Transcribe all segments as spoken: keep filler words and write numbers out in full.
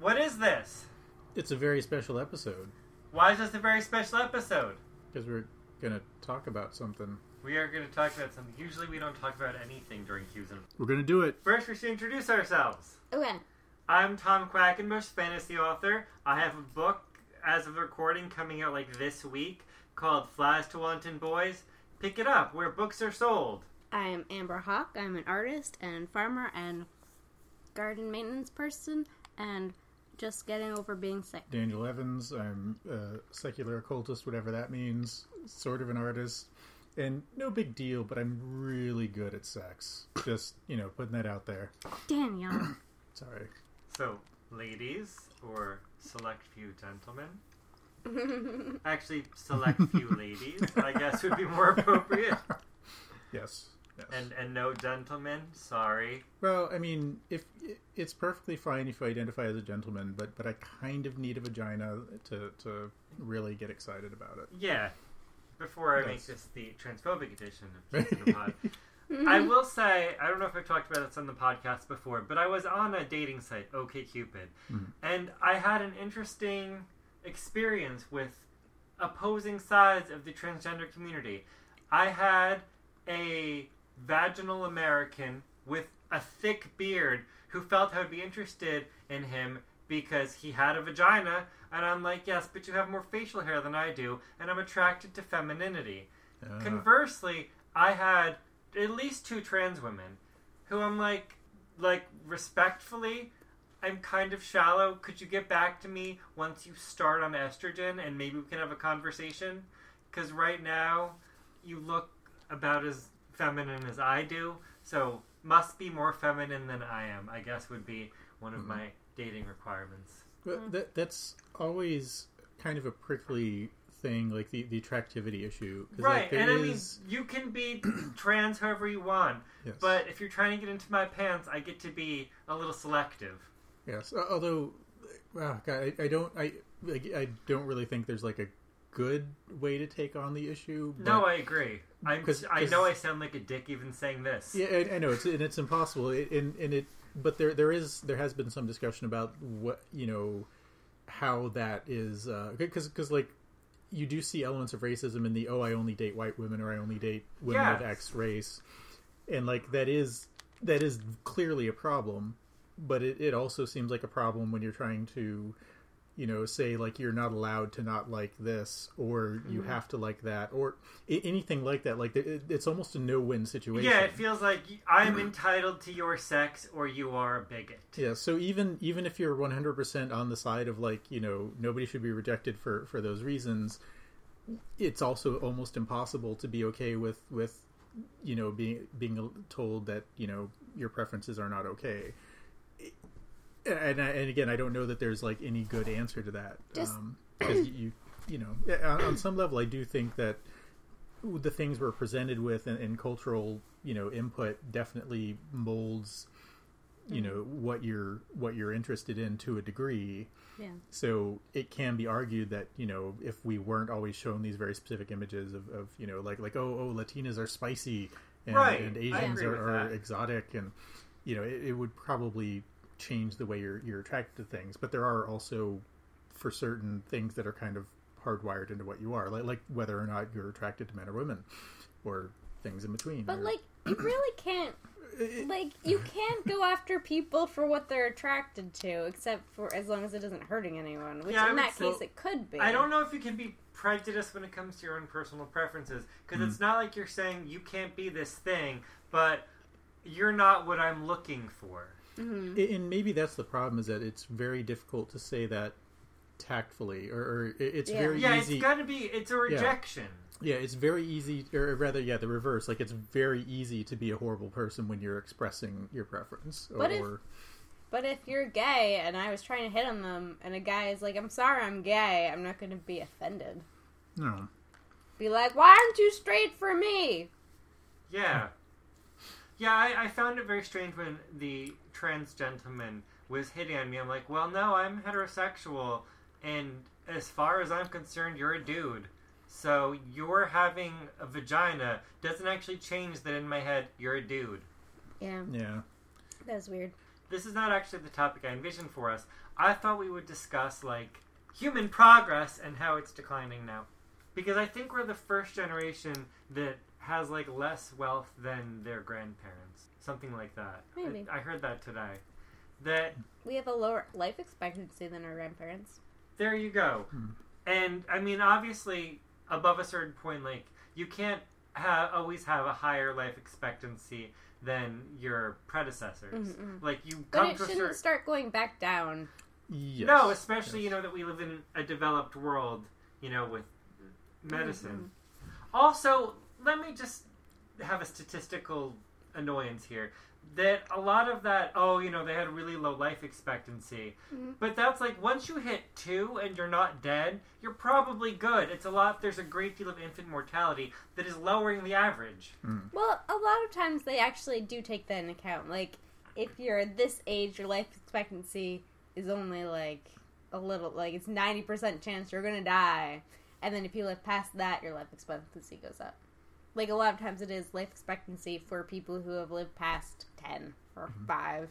What is this? It's a very special episode. Why is this a very special episode? Because we're going to talk about something. We are going to talk about something. Usually we don't talk about anything during Q's and... We're going to do it. First, we should introduce ourselves. Okay. I'm Tom Quackenbush, fantasy author. I have a book, as of recording, coming out like this week called Flies to Wanton Boys. Pick it up where books are sold. I'm Amber Hawk. I'm an artist and farmer and garden maintenance person and just getting over being sick. Daniel Evans. I'm a secular occultist, whatever that means. Sort of an artist. And no big deal, but I'm really good at sex. Just, you know, putting that out there. Daniel. Sorry. So, ladies, or select few gentlemen. Actually, select few ladies, I guess would be more appropriate. Yes. Yes. And and no gentlemen, sorry. Well, I mean, if it's perfectly fine if you identify as a gentleman, but, but I kind of need a vagina to, to really get excited about it. Yeah. Before I Yes. make this the transphobic edition of Kids in the Pod. I will say, I don't know if I've talked about this on the podcast before, but I was on a dating site, OkCupid, Mhm. and I had an interesting experience with opposing sides of the transgender community. I had a vaginal American with a thick beard who felt I would be interested in him because he had a vagina, and I'm like, yes, but you have more facial hair than I do, and I'm attracted to femininity. Uh, Conversely, I had at least two trans women who I'm like, like, respectfully, I'm kind of shallow. Could you get back to me once you start on estrogen and maybe we can have a conversation? Because right now, you look about as feminine as I do, so must be more feminine than I am, I guess would be one of Mhm. my dating requirements. But that, that's always kind of a prickly thing, like the, the attractivity issue. 'Cause, Right, like, there and I is- mean, you can be trans however you want, yes. but if you're trying to get into my pants, I get to be a little selective. Yes, uh, although, oh God, I, I don't, I, like, I don't really think there's like a good way to take on the issue. But, No, I agree. I'm, 'Cause- I 'cause- know I sound like a dick even saying this. yeah, I, I know it's and it's impossible, it, and and it, but there there is there has been some discussion about what you know how that is because because like you do see elements of racism in the oh I only date white women or I only date women of Yes. X race, and like that is that is clearly a problem. But it, it also seems like a problem when you're trying to, you know, say like you're not allowed to not like this or you Mhm. have to like that or I- anything like that. Like it, it's almost a no-win situation. Yeah, it feels like I'm entitled to your sex or you are a bigot. Yeah. So even even if you're one hundred percent on the side of like you know nobody should be rejected for for those reasons, it's also almost impossible to be okay with with you know being being told that you know your preferences are not okay. And, and again, I don't know that there's like any good answer to that. Just- Um, 'cause you, you know, on, on some level, I do think that the things we're presented with and, and cultural, you know, input definitely molds, you know, what you're what you're interested in to a degree. Yeah. So it can be argued that you know if we weren't always shown these very specific images of, of you know like like oh oh Latinas are spicy and, Right. and I Asians agree are, with are that. exotic and you know it, it would probably change the way you're you're attracted to things. But there are also for certain things that are kind of hardwired into what you are, like like whether or not you're attracted to men or women, or things in between. But, or- like, you really can't, it- like, you can't go after people for what they're attracted to, except for as long as it isn't hurting anyone, which Yeah, I in would that say- case it could be. I don't know if you can be prejudiced when it comes to your own personal preferences, because Mm. it's not like you're saying you can't be this thing, but you're not what I'm looking for. Mhm. and maybe that's the problem, is that it's very difficult to say that tactfully, or, or it- it's Yeah. very Yeah, easy. it's got to be, it's a rejection. Yeah, it's very easy, or rather, yeah, the reverse. Like, it's very easy to be a horrible person when you're expressing your preference. Or, But if- But if you're gay and I was trying to hit on them and a guy is like, I'm sorry I'm gay, I'm not going to be offended. no, Be like, why aren't you straight for me? Yeah. Yeah, I, I found it very strange when the trans gentleman was hitting on me. I'm like, well, no, I'm heterosexual, and as far as I'm concerned, you're a dude. So you're having a vagina doesn't actually change that in my head you're a dude. Yeah, yeah, that's weird. This is not actually the topic I envisioned for us. I thought we would discuss, like, human progress and how it's declining now. Because I think we're the first generation that has, like, less wealth than their grandparents. Something like that. Maybe. I, I heard that today. That... We have a lower life expectancy than our grandparents. There you go. Hmm. And, I mean, obviously, above a certain point, like, you can't ha- always have a higher life expectancy than your predecessors. Mm-hmm. Like, you But come it to a shouldn't certain... start going back down. Yes. No, especially, Yes. you know, that we live in a developed world, you know, with medicine. Mm-hmm. Also, let me just have a statistical annoyance here. That a lot of that, oh, you know, they had a really low life expectancy. Mm-hmm. But that's like, once you hit two and you're not dead, you're probably good. It's a lot, there's a great deal of infant mortality that is lowering the average. Mm. Well, a lot of times they actually do take that in account. Like, if you're this age, your life expectancy is only, like, a little, like, it's ninety percent chance you're gonna die. And then if you live past that, your life expectancy goes up. Like, a lot of times it is life expectancy for people who have lived past ten or Mm-hmm. five.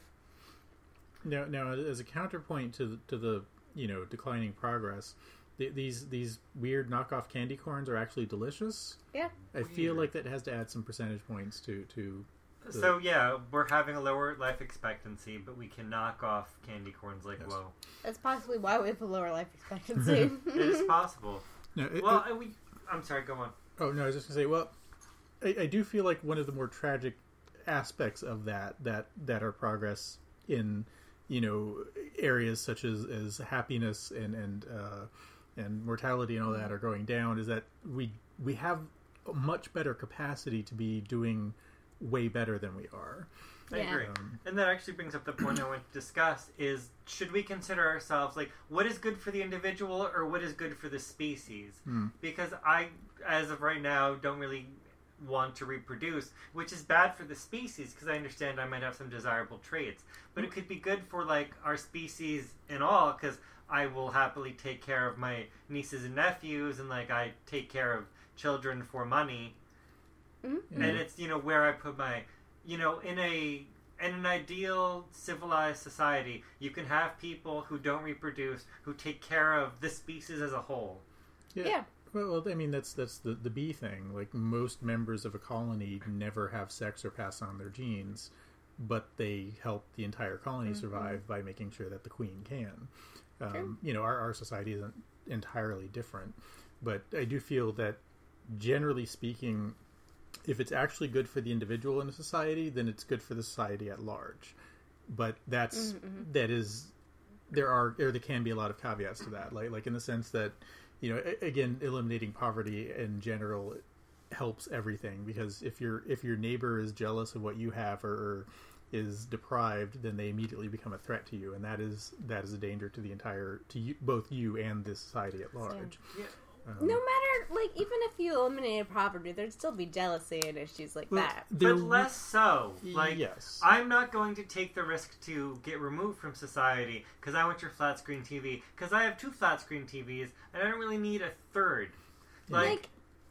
Now, now, as a counterpoint to the, to the you know declining progress, th- these these weird knockoff candy corns are actually delicious. Yeah. I feel Weird. like that has to add some percentage points to to. The, So, yeah, we're having a lower life expectancy, but we can knock off candy corns like, Yes. whoa. That's possibly why we have a lower life expectancy. It is possible. no, it, Well, it- uh, we... I'm sorry, go on. oh no, I was just gonna say. Well, I, I do feel like one of the more tragic aspects of that that that are progress in you know areas such as, as happiness and and uh, and mortality and all that are going down is that we we have a much better capacity to be doing way better than we are. I Yeah. agree. Um, And that actually brings up the point I want to discuss is, should we consider ourselves, like, what is good for the individual or what is good for the species? Hmm. Because I, as of right now, don't really want to reproduce, which is bad for the species, because I understand I might have some desirable traits. But it could be good for, like, our species in all, because I will happily take care of my nieces and nephews, and, like, I take care of children for money. Mm-hmm. Yeah. And it's, you know, where I put my, you know, in a in an ideal civilized society, you can have people who don't reproduce, who take care of the species as a whole. Yeah. Yeah. Well, well, I mean that's that's the the bee thing. Like most members of a colony never have sex or pass on their genes, but they help the entire colony Mm-hmm. survive by making sure that the queen can. Um, True. you know, our our society isn't entirely different, but I do feel that generally speaking, if it's actually good for the individual in a society, then it's good for the society at large. But that's Mm-hmm. that is there are or there can be a lot of caveats to that, like like in the sense that you know a- again eliminating poverty in general helps everything, because if your if your neighbor is jealous of what you have or, or is deprived, then they immediately become a threat to you, and that is that is a danger to the entire to you, both you and the society at large. Yeah. Um, No matter, like, even if you eliminated poverty, there'd still be jealousy and issues like well, that. there- But less so. Like, yes. I'm not going to take the risk to get removed from society because I want your flat screen T V, because I have two flat screen T Vs and I don't really need a third. Like, Like,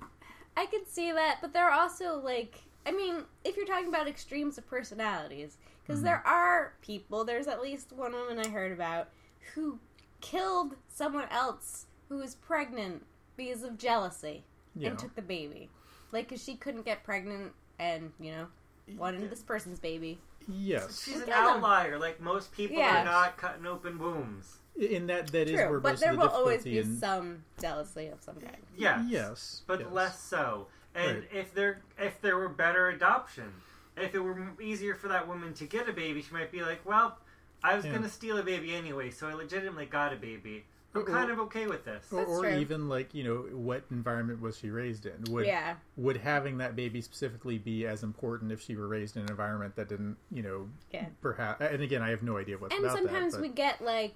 I could see that, but there are also, like, I mean, if you're talking about extremes of personalities, because Mm-hmm. there are people, there's at least one woman I heard about, who killed someone else who was pregnant because of jealousy Yeah. and took the baby. Like, because she couldn't get pregnant and, you know, wanted this person's baby. Yes. she's an Kill them. outlier. Like, most people Yeah. are not cutting open wombs. In that that is True, where but most there of the will always difficulty be in, some jealousy of some kind. Yeah. Yes, But yes. less so. And Right. if there if there were better adoption, if it were m- easier for that woman to get a baby, she might be like, well, I was Yeah. going to steal a baby anyway, so I legitimately got a baby. I'm Or- kind of okay with this. Or, That's or true. even like you know, what environment was she raised in? Would Yeah. would having that baby specifically be as important if she were raised in an environment that didn't, you know, Yeah. perhaps? And again, I have no idea what's And about sometimes that. we get like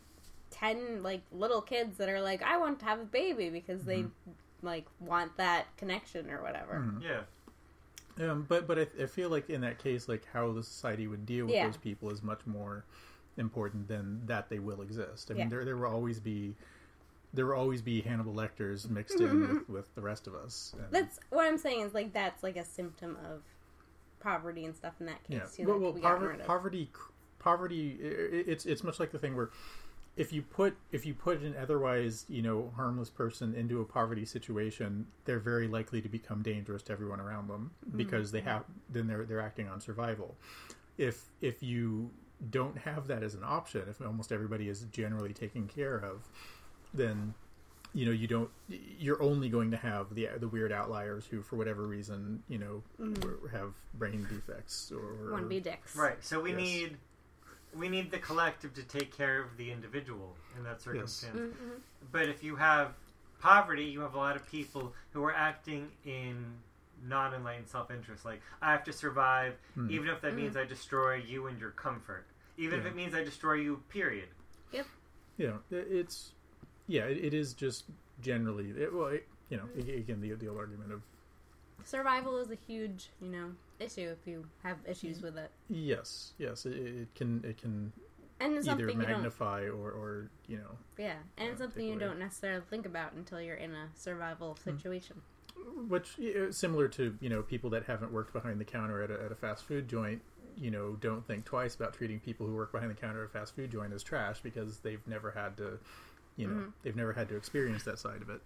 ten like little kids that are like, I want to have a baby because they Mm-hmm. like want that connection or whatever. Mhm. Yeah. But um, but but I, I feel like in that case, like how the society would deal with Yeah. those people is much more important than that they will exist. I mean, Yeah. there there will always be. There will always be Hannibal Lecters mixed in with, with the rest of us. And- That's what I'm saying is like that's like a symptom of poverty and stuff in that case Yeah. too. Well, that well we got poverty, rid of. poverty, poverty. i- i- It's it's much like the thing where if you put if you put an otherwise, you know, harmless person into a poverty situation, they're very likely to become dangerous to everyone around them because mm-hmm. they have then they're they're acting on survival. If if you don't have that as an option, if almost everybody is generally taken care of, then you know you don't you're only going to have the the weird outliers who for whatever reason, you know, mm-hmm. have brain defects or want to be dicks. Right. So we yes. need we need the collective to take care of the individual in that circumstance. Yes. Mm-hmm. But if you have poverty, you have a lot of people who are acting in non-enlightened self-interest. Like, I have to survive, mm. even if that mm. means I destroy you and your comfort. Even yeah. if it means I destroy you, period. Yep. Yeah, it's... Yeah, it, it is just generally... It, well, it, you know, again, the, the old argument of... Survival is a huge, you know, issue if you have issues with it. Yes, yes. It, it can it can and it's either magnify or, or, you know... Yeah, and uh, it's something you don't necessarily think about until you're in a survival situation. Which, similar to, you know, people that haven't worked behind the counter at a, at a fast food joint, you know, don't think twice about treating people who work behind the counter at a fast food joint as trash because they've never had to, you know, mm-hmm. they've never had to experience that side of it.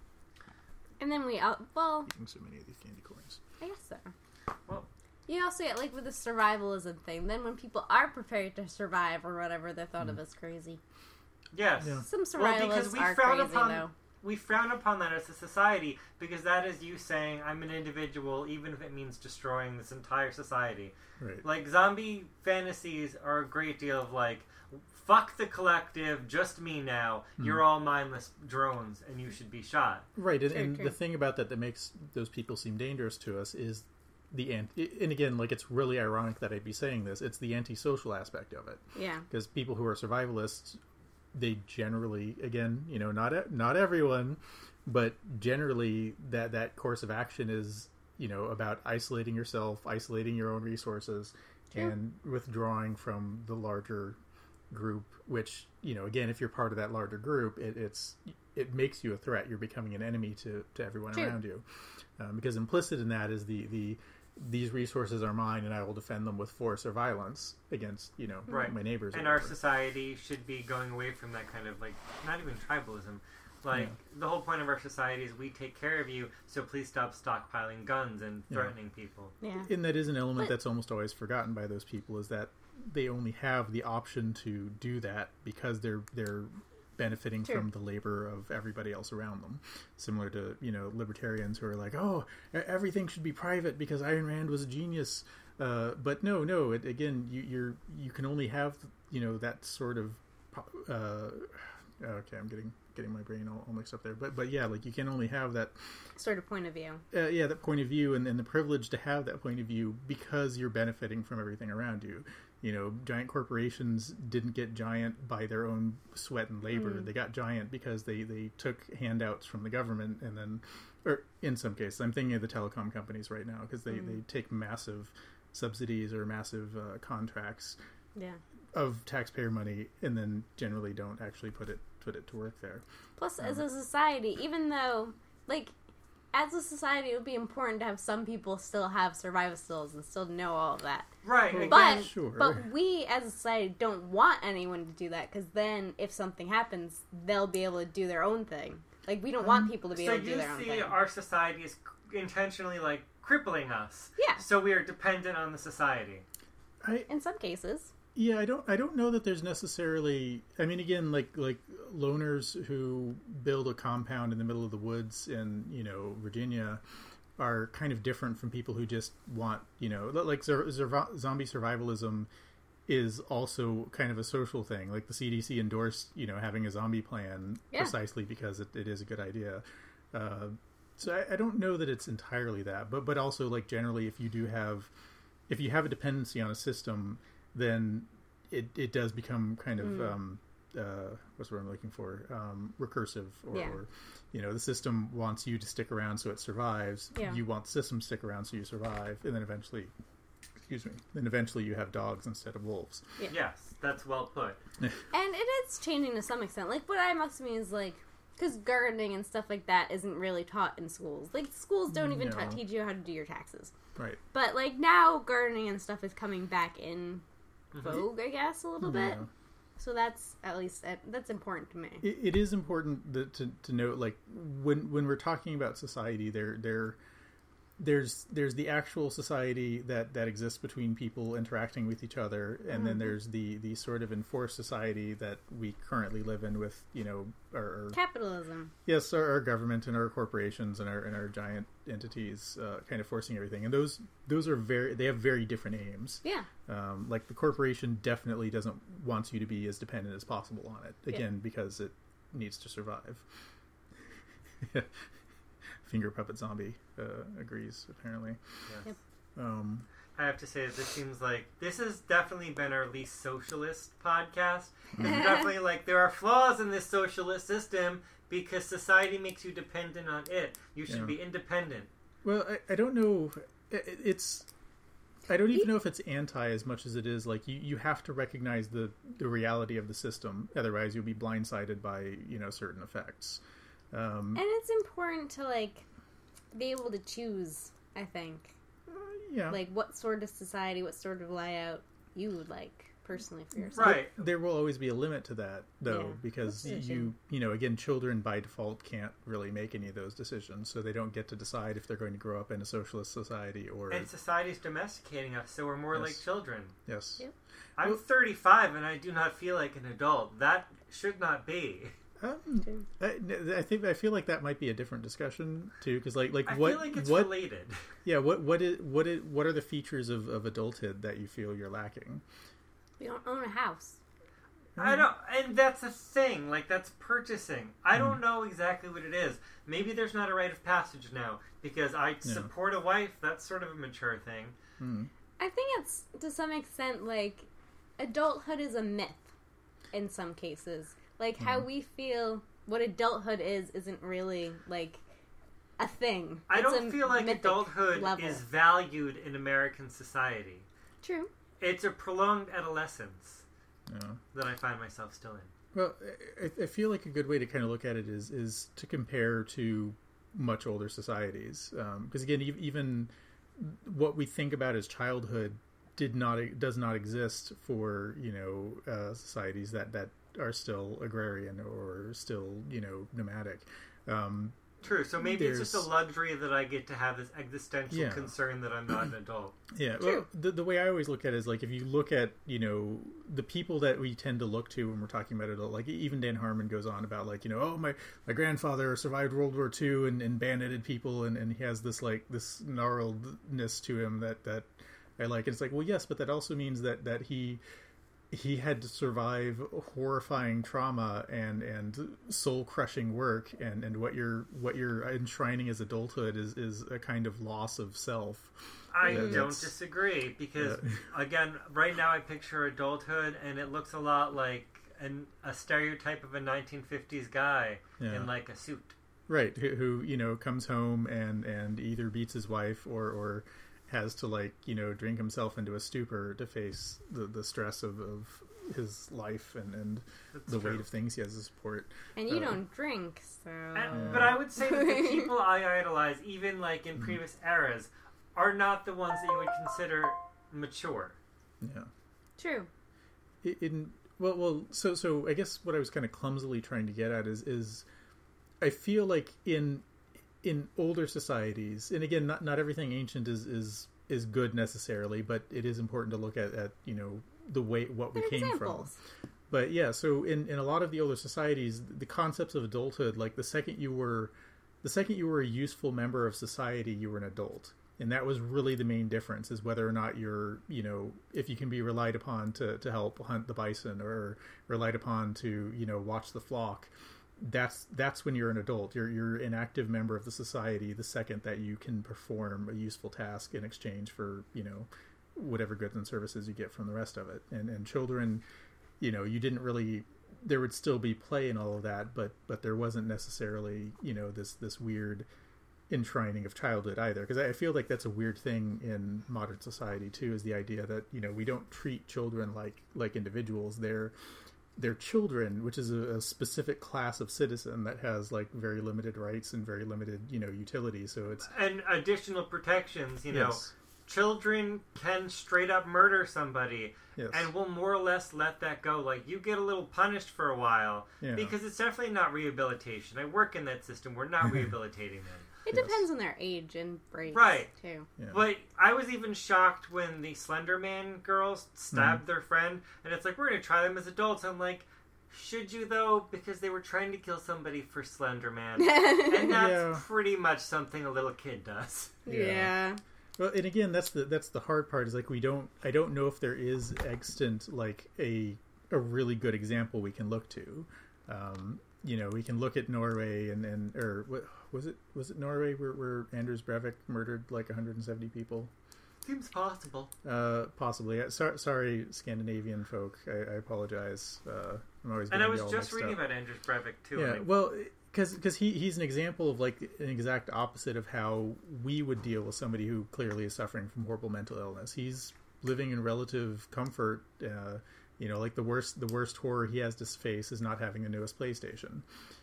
And then we, out well... Eating so many of these candy corns. I guess so. Well... You also get, like, with the survivalism thing, then when people are prepared to survive or whatever, they're thought mm. of as crazy. Yes. Yeah. Some survivalists well, because we are frown crazy, upon, though. We frown upon that as a society because that is you saying, I'm an individual, even if it means destroying this entire society. Right. Like, zombie fantasies are a great deal of, like, fuck the collective, just me now. Mm. You're all mindless drones, and you should be shot. Right, and, and the thing about that that makes those people seem dangerous to us is the anti- and again, like, it's really ironic that I'd be saying this. It's the antisocial aspect of it. Yeah. Because people who are survivalists, they generally, again, you know, not not everyone, but generally that that course of action is, you know, about isolating yourself, isolating your own resources, True. and withdrawing from the larger group. Which, you know, again, if you're part of that larger group, it, it's it makes you a threat. You're becoming an enemy to, to everyone True. around you, um, because implicit in that is the the these resources are mine and I will defend them with force or violence against, you know, right. my neighbors. And our society should be going away from that kind of, like, not even tribalism. Like, yeah. the whole point of our society is we take care of you, so please stop stockpiling guns and threatening yeah. people. Yeah. And that is an element but, that's almost always forgotten by those people, is that they only have the option to do that because they're they're benefiting True. from the labor of everybody else around them. Similar to, you know, libertarians who are like, oh, everything should be private because Ayn Rand was a genius. Uh, but no, no, it, again, you, you're you can only have, you know, that sort of... Uh, okay, I'm getting getting my brain all, all mixed up there. But but yeah, like, you can only have that... sort of point of view. Uh, yeah, that point of view and, and the privilege to have that point of view because you're benefiting from everything around you. You know, giant corporations didn't get giant by their own sweat and labor. Mm. They got giant because they, they took handouts from the government and then, or in some cases, I'm thinking of the telecom companies right now because they, mm. they take massive subsidies or massive uh, contracts yeah. of taxpayer money and then generally don't actually put it put it to work there. Plus, um, as a society, even though, like, as a society, it would be important to have some people still have survival skills and still know all of that. Right. Well, but, sure. but we, as a society, don't want anyone to do that, because then, if something happens, they'll be able to do their own thing. Like, we don't want people to be so able to do their own thing. So you see our society is intentionally, like, crippling us. Yeah. So we are dependent on the society. I, In some cases. Yeah, I don't. I don't know that there's necessarily. I mean, again, like like loners who build a compound in the middle of the woods in, you know, Virginia are kind of different from people who just want, you know, like zur- zur- zombie survivalism is also kind of a social thing. Like the C D C endorsed, you know, having a zombie plan yeah. precisely because it, it is a good idea. Uh, so I, I don't know that it's entirely that, but but also, like, generally, if you do have, if you have a dependency on a system, then it, it does become kind of, mm. um, uh, what's the word I'm looking for, um, recursive, or, yeah. or, you know, the system wants you to stick around so it survives. Yeah. You want the system to stick around so you survive, and then eventually, excuse me, then eventually you have dogs instead of wolves. Yeah. Yes, that's well put. And it is changing to some extent. Like, what I must mean is, like, because gardening and stuff like that isn't really taught in schools. Like, schools don't even no. ta- teach you how to do your taxes. Right. But, like, now gardening and stuff is coming back in vogue, I guess, a little yeah. bit. So that's at least that's important to me. It, it is important that, to to note, like when when we're talking about society, there there there's there's the actual society that, that exists between people interacting with each other, and mm-hmm. then there's the, the sort of enforced society that we currently live in with, you know, our, our capitalism. Yes, our, our government and our corporations and our and our giant entities, uh, kind of forcing everything. And those those are very they have very different aims. Yeah. Um, like the corporation definitely doesn't want you to be as dependent as possible on it. Again, yeah. because it needs to survive. Finger puppet zombie uh, agrees, apparently. Yes. Yep. Um, I have to say that this seems like this has definitely been our least socialist podcast. It's definitely like there are flaws in this socialist system because society makes you dependent on it. You should yeah. be independent. Well, I, I don't know. It, it's I don't even know if it's anti as much as it is like you, you have to recognize the, the reality of the system. Otherwise, you'll be blindsided by, you know, certain effects. Um, and it's important to, like, be able to choose, I think. Uh, yeah. Like, what sort of society, what sort of layout you would like, personally, for yourself. Right. But there will always be a limit to that, though, yeah, because you, you know, again, children by default can't really make any of those decisions, so they don't get to decide if they're going to grow up in a socialist society or... And society's domesticating us, so we're more yes. like children. Yes. Yep. I'm well, thirty-five, and I do not feel like an adult. That should not be. Um, I, I think I feel like that might be a different discussion too, because like like I what feel like it's what related. Yeah, what what is what is what are the features of, of adulthood that you feel you're lacking? We don't own a house. I don't, and that's the thing. Like that's purchasing. I mm. don't know exactly what it is. Maybe there's not a rite of passage now because I yeah. support a wife. That's sort of a mature thing. Mm. I think it's to some extent like adulthood is a myth in some cases. Like, how mm. we feel what adulthood is isn't really, like, a thing. I it's don't feel like adulthood level. is valued in American society. True. It's a prolonged adolescence yeah. that I find myself still in. Well, I, I feel like a good way to kind of look at it is, is to compare to much older societies. Because, um, again, even what we think about as childhood did not does not exist for, you know, uh, societies that, that are still agrarian or still, you know, nomadic. Um, True. So maybe it's just a luxury that I get to have this existential yeah. concern that I'm not an adult. Yeah. Well, the, the way I always look at it is like if you look at, you know, the people that we tend to look to when we're talking about adult, like even Dan Harmon goes on about like, you know, oh, my, my grandfather survived World War Two and, and bayoneted people and, and he has this like this gnarledness to him that, that I like. And it's like, well, yes, but that also means that, that he... he had to survive horrifying trauma and, and soul crushing work, and, and what you're what you're enshrining as adulthood is, is a kind of loss of self. I that, don't disagree because uh, again, right now I picture adulthood and it looks a lot like an, a stereotype of a nineteen fifties guy yeah. in like a suit, right? Who, who you know comes home and, and either beats his wife or or has to, like, you know, drink himself into a stupor to face the, the stress of, of his life and, and the true. weight of things he has to support. And you uh, don't drink, so... And, but I would say that the people I idolize, even, like, in previous eras, are not the ones that you would consider mature. Yeah. True. In, well, well, so, so I guess what I was kind of clumsily trying to get at is, is I feel like in... in older societies, and again, not not everything ancient is is, is good necessarily, but it is important to look at, at you know the way what we They're came examples. from. But yeah, so in, in a lot of the older societies, the concepts of adulthood, like the second you were the second you were a useful member of society, you were an adult, and that was really the main difference: is whether or not you're you know if you can be relied upon to, to help hunt the bison or relied upon to you know watch the flock. That's that's when you're an adult. You're you're an active member of the society the second that you can perform a useful task in exchange for, you know, whatever goods and services you get from the rest of it. And and children, you know, you didn't really there would still be play and all of that, but but there wasn't necessarily, you know, this this weird enshrining of childhood either. Because I feel like that's a weird thing in modern society too, is the idea that, you know, we don't treat children like like individuals. They're They're children, which is a, a specific class of citizen that has like very limited rights and very limited, you know, utility. So it's and additional protections. You know, yes. children can straight up murder somebody, Yes. and we'll more or less let that go. Like, you get a little punished for a while, Yeah. because it's definitely not rehabilitation. I work in that system. We're not rehabilitating them. It Yes. depends on their age and race, Right. too. Yeah. But I was even shocked when the Slender Man girls stabbed their friend, and it's like, we're going to try them as adults. I'm like, should you, though? Because they were trying to kill somebody for Slender Man. And that's Yeah. pretty much something a little kid does. Yeah. Yeah. Well, and again, that's the that's the hard part. Is like we don't. I don't know if there is extant like a a really good example we can look to. Um, you know, we can look at Norway and, and or what was it? Was it Norway where, where Anders Breivik murdered like one hundred seventy people? Seems possible. Uh, possibly. Uh, so, sorry, Scandinavian folk. I, I apologize. Uh, I'm always. And I getting was you all just mixed reading up. about Anders Breivik, too. Yeah, I mean, well, because he, he's an example of like an exact opposite of how we would deal with somebody who clearly is suffering from horrible mental illness. He's living in relative comfort. Uh, you know, like the worst the worst horror he has to face is not having the newest PlayStation.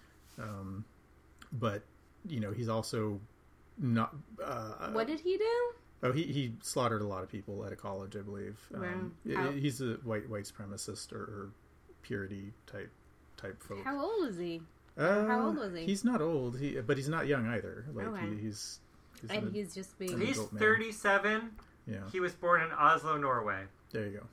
Um, but you know, he's also not. Uh, What did he do? Oh, he, he slaughtered a lot of people at a college, I believe. Um, Wow. How- He's a white white supremacist or, or purity type type folk. How old is he? Uh, How old was he? He's not old, he, but he's not young either. Like Okay. he, he's, he's And an- he's just being... an he's adult man. thirty-seven. yeah. He was born in Oslo, Norway. There you go.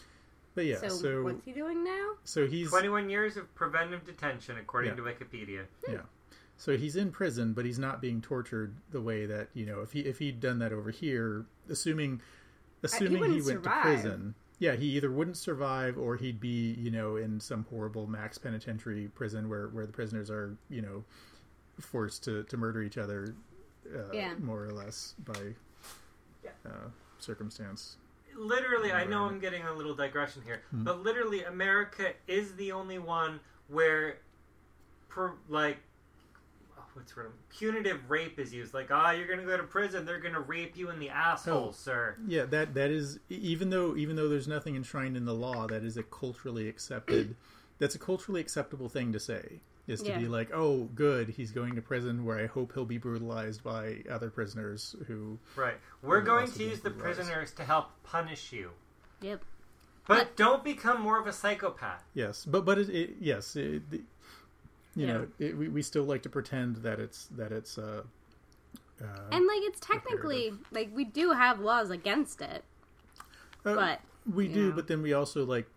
But yeah, so, so what's he doing now? so he's twenty-one years of preventive detention, according Yeah. to Wikipedia. yeah. So he's in prison, but he's not being tortured the way that you know. If he if he'd done that over here, assuming assuming he, wouldn't went survive. to prison, yeah, he either wouldn't survive or he'd be you know in some horrible max penitentiary prison where where the prisoners are you know forced to to murder each other, uh, Yeah. more or less by Yeah. uh, circumstance. Literally, I know I'm getting a little digression here, Hmm. but literally, America is the only one where, per, like, oh, what's the word? Punitive rape is used. Like, ah, you're gonna go to prison. They're gonna rape you in the asshole, Oh. sir. Yeah, that that is e- even though even though there's nothing enshrined in the law, that is a culturally accepted. That's a culturally acceptable thing to say. Is to Yeah. be like, oh, good, he's going to prison where I hope he'll be brutalized by other prisoners who. Right. We're Who going also to being use the brutalized. prisoners to help punish you, Yep. but, But- don't become more of a psychopath. Yes, but but it, it yes, it, the, you Yeah. know, it, we we still like to pretend that it's that it's. Uh, uh, And, like, it's technically... Like, we do have laws against it, uh, but... we do, yeah. but then we also like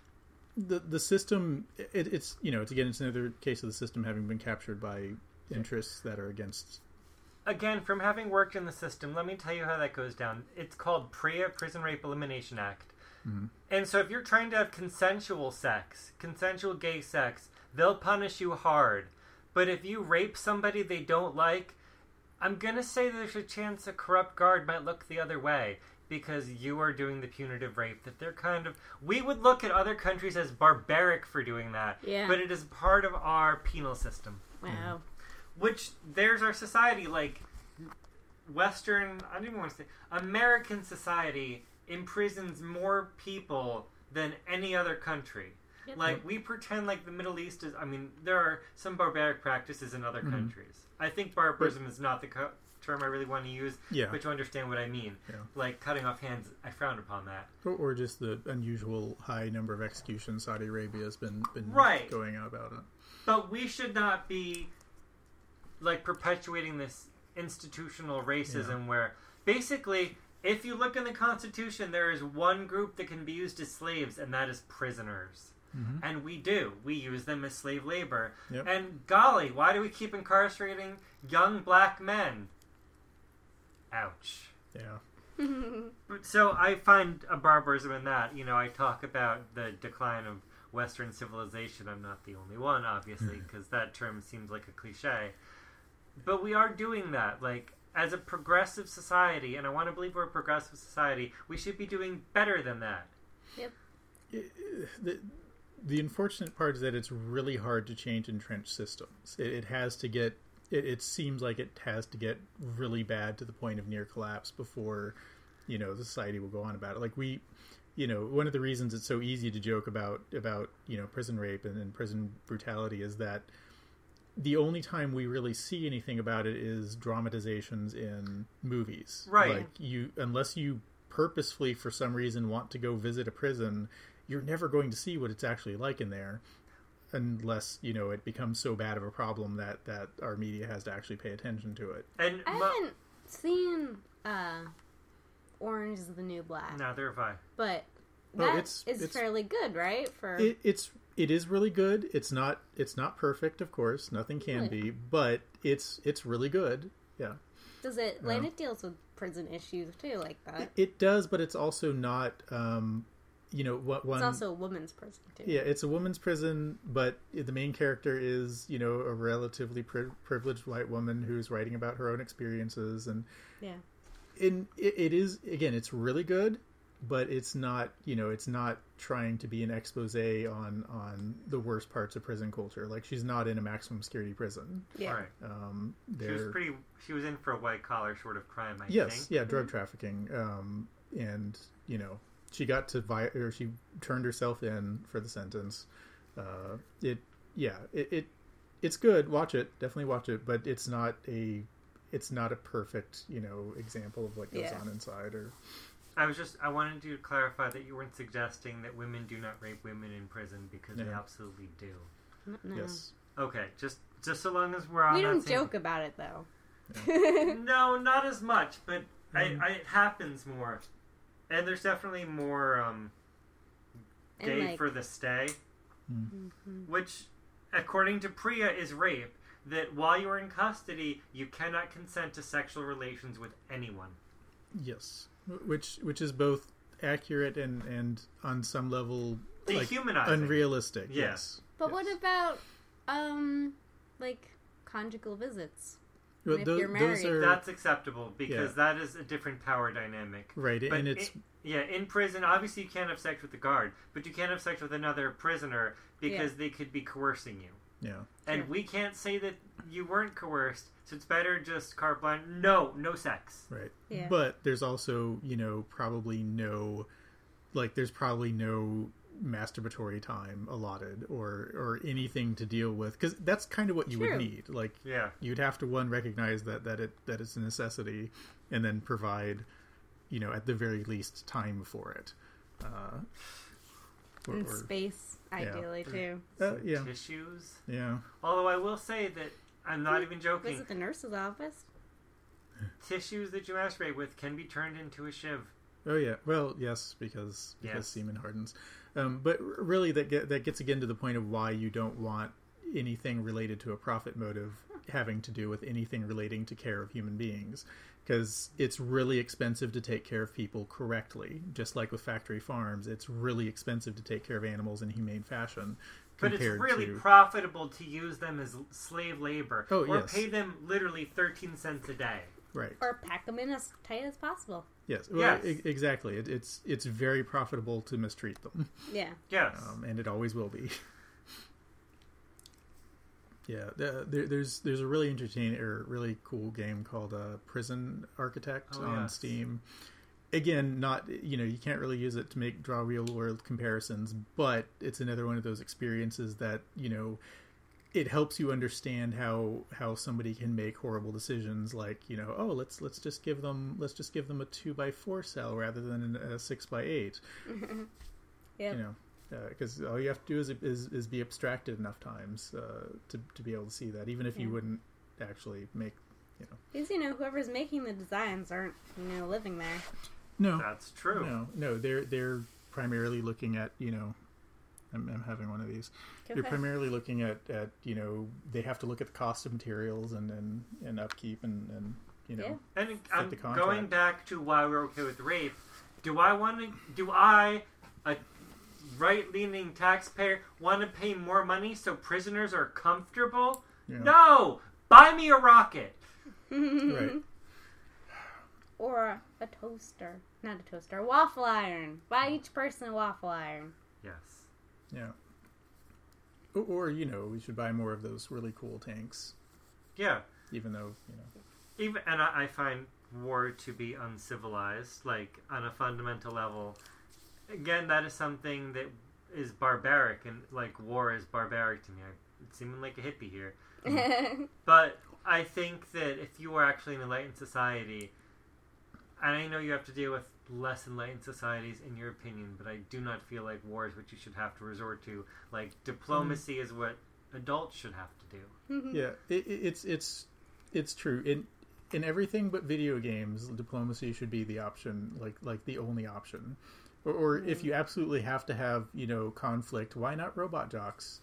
the the system. It, it's you know, it's again, it's another case of the system having been captured by interests that are against. Again, from having worked in the system, let me tell you how that goes down. It's called PREA, Prison Rape Elimination Act. Mhm. And so if you're trying to have consensual sex, consensual gay sex, they'll punish you hard. But if you rape somebody they don't like, I'm going to say there's a chance a corrupt guard might look the other way because you are doing the punitive rape. That they're kind of... We would look at other countries as barbaric for doing that. Yeah. But it is part of our penal system. Wow. Which, there's our society, like, Western, I don't even want to say, American society imprisons more people than any other country. Yep. Like, we pretend like the Middle East is, I mean, there are some barbaric practices in other Mhm. countries. I think barbarism is not the co- term I really want to use, Yeah, but you understand what I mean. Yeah. Like, cutting off hands, I frown upon that. or, or just the unusual high number of executions Saudi Arabia has been been Right. going out about it. But we should not be like perpetuating this institutional racism where basically if you look in the Constitution there is one group that can be used as slaves and that is prisoners. Mhm. And we do. We use them as slave labor. Yep. And golly, why do we keep incarcerating young black men? Ouch. Yeah, So I find a barbarism in that. You know, I talk about the decline of Western civilization. I'm not the only one, obviously, because that term seems like a cliche. But we are doing that. Like, as a progressive society, and I want to believe we're a progressive society, we should be doing better than that. the the unfortunate part is that it's really hard to change entrenched systems. It, it has to get. It, it seems like it has to get really bad to the point of near collapse before, you know, the society will go on about it. Like we, you know, one of the reasons it's so easy to joke about about you know prison rape and, and prison brutality is that the only time we really see anything about it is dramatizations in movies. Right. Like you, unless you purposefully, for some reason, want to go visit a prison, you're never going to see what it's actually like in there, unless, you know, it becomes so bad of a problem that, that our media has to actually pay attention to it. And I mo- haven't seen uh, Orange is the New Black. Neither have I. But Oh, that it's- is it's- fairly good, right? For It, it's it is really good. It's not it's not perfect, of course. Nothing can Really? be, but it's it's really good. Yeah, Does it? Yeah. Like, it deals with prison issues too, like that. it, it does, but it's also not. Um, you know, what one. It's also a woman's prison too. Yeah, it's a woman's prison, but the main character is, you know, a relatively pri- privileged white woman who's writing about her own experiences, and Yeah. in it, it is again, it's really good, but it's not, you know, it's not trying to be an expose on on the worst parts of prison culture. Like, she's not in a maximum security prison. Yeah. Right. Um, She was they're- pretty. She was in for a white collar sort of crime. I yes, think. yeah, drug trafficking, um, and you know, she got to vi- or she turned herself in for the sentence. Uh, it, yeah, it, it, it's good. Watch it, definitely watch it, but it's not a, it's not a perfect, you know, example of what goes Yeah. on inside. Or I was just. I wanted to clarify that you weren't suggesting that women do not rape women in prison, because they Yeah. absolutely do. No. yes, Okay, just just so long as we're on We that don't same- joke about it though. No, not as much, but Mm. I, I, it happens more, and there's definitely more um, And, gay like- for the stay, Mhm. which, according to Priya, is rape. That while you are in custody, you cannot consent to sexual relations with anyone. yes, which which is both accurate and and on some level like Dehumanizing. unrealistic. Yeah. Yes, But yes. what about um like conjugal visits? Well, if tho- you're those married? are That's acceptable because Yeah. that is a different power dynamic. right, But and it's in, yeah, in prison, obviously you can't have sex with the guard, but you can't have sex with another prisoner because Yeah. they could be coercing you. yeah. And Sure. we can't say that you weren't coerced, so it's better just carte blanche. No, no sex. Right. Yeah. But there's also, you know, probably no, like, there's probably no masturbatory time allotted or or anything to deal with, because that's kind of what you True. would need. Like, Yeah. you'd have to, one, recognize that that it that it's a necessity, and then provide, you know, at the very least, time for it. Uh, or, And or- space, ideally too. uh, Some yeah, tissues. yeah. Although I will say that I'm not even joking. Visit the nurse's office. Tissues that you masturbate with can be turned into a shiv. Oh yeah, well yes, because because Yes. semen hardens. Um, but r- really, that get, that gets again to the point of why you don't want anything related to a profit motive having to do with anything relating to care of human beings, because it's really expensive to take care of people correctly. Just like with factory farms, it's really expensive to take care of animals in humane fashion. But it's compared really to, profitable to use them as slave labor, Oh, or yes. pay them literally thirteen cents a day. right. Or pack them in as tight as possible. Yes, well, Yes. e- exactly. It, it's it's very profitable to mistreat them. Yeah. Yes. um, and it always will be. Yeah, the, there, there's there's a really entertaining or really cool game called uh, Prison Architect Oh, on yes. Steam. Again, not you know you can't really use it to make draw real world comparisons, but it's another one of those experiences that you know it helps you understand how how somebody can make horrible decisions, like you know oh let's let's just give them let's just give them a two by four cell rather than a six by eight. Yep. You know, because all you have to do is, is is be abstracted enough times uh, to to be able to see that, even if you Yeah. wouldn't actually make, you know. Because, you know, whoever's making the designs aren't, you know, living there. No, That's true. no, no. They're they're primarily looking at you know. I'm, I'm having one of these. Go They're ahead. primarily looking at, at you know they have to look at the cost of materials and and, and upkeep and, and you know Yeah. And I'm the contract. going back to why we're okay with rape. Do I want to? Do I, a right-leaning taxpayer, want to pay more money so prisoners are comfortable? you know, No, buy me a rocket. right. Or a toaster. Not a toaster, a waffle iron. Buy each person a waffle iron. Yes. Yeah. Or, or you know we should buy more of those really cool tanks, Yeah. even though you know. Even and I, I find war to be uncivilized, like on a fundamental level. Again, that is something that is barbaric, and like war is barbaric to me. I seeming like a hippie here. But I think that if you are actually in an enlightened society, and I know you have to deal with less enlightened societies in your opinion, but I do not feel like war is what you should have to resort to. Like, diplomacy mm. is what adults should have to do. Yeah, it, it's it's it's true. In in everything but video games, diplomacy should be the option, like like the only option. Or, or mm. if you absolutely have to have, you know, conflict, why not robot jocks?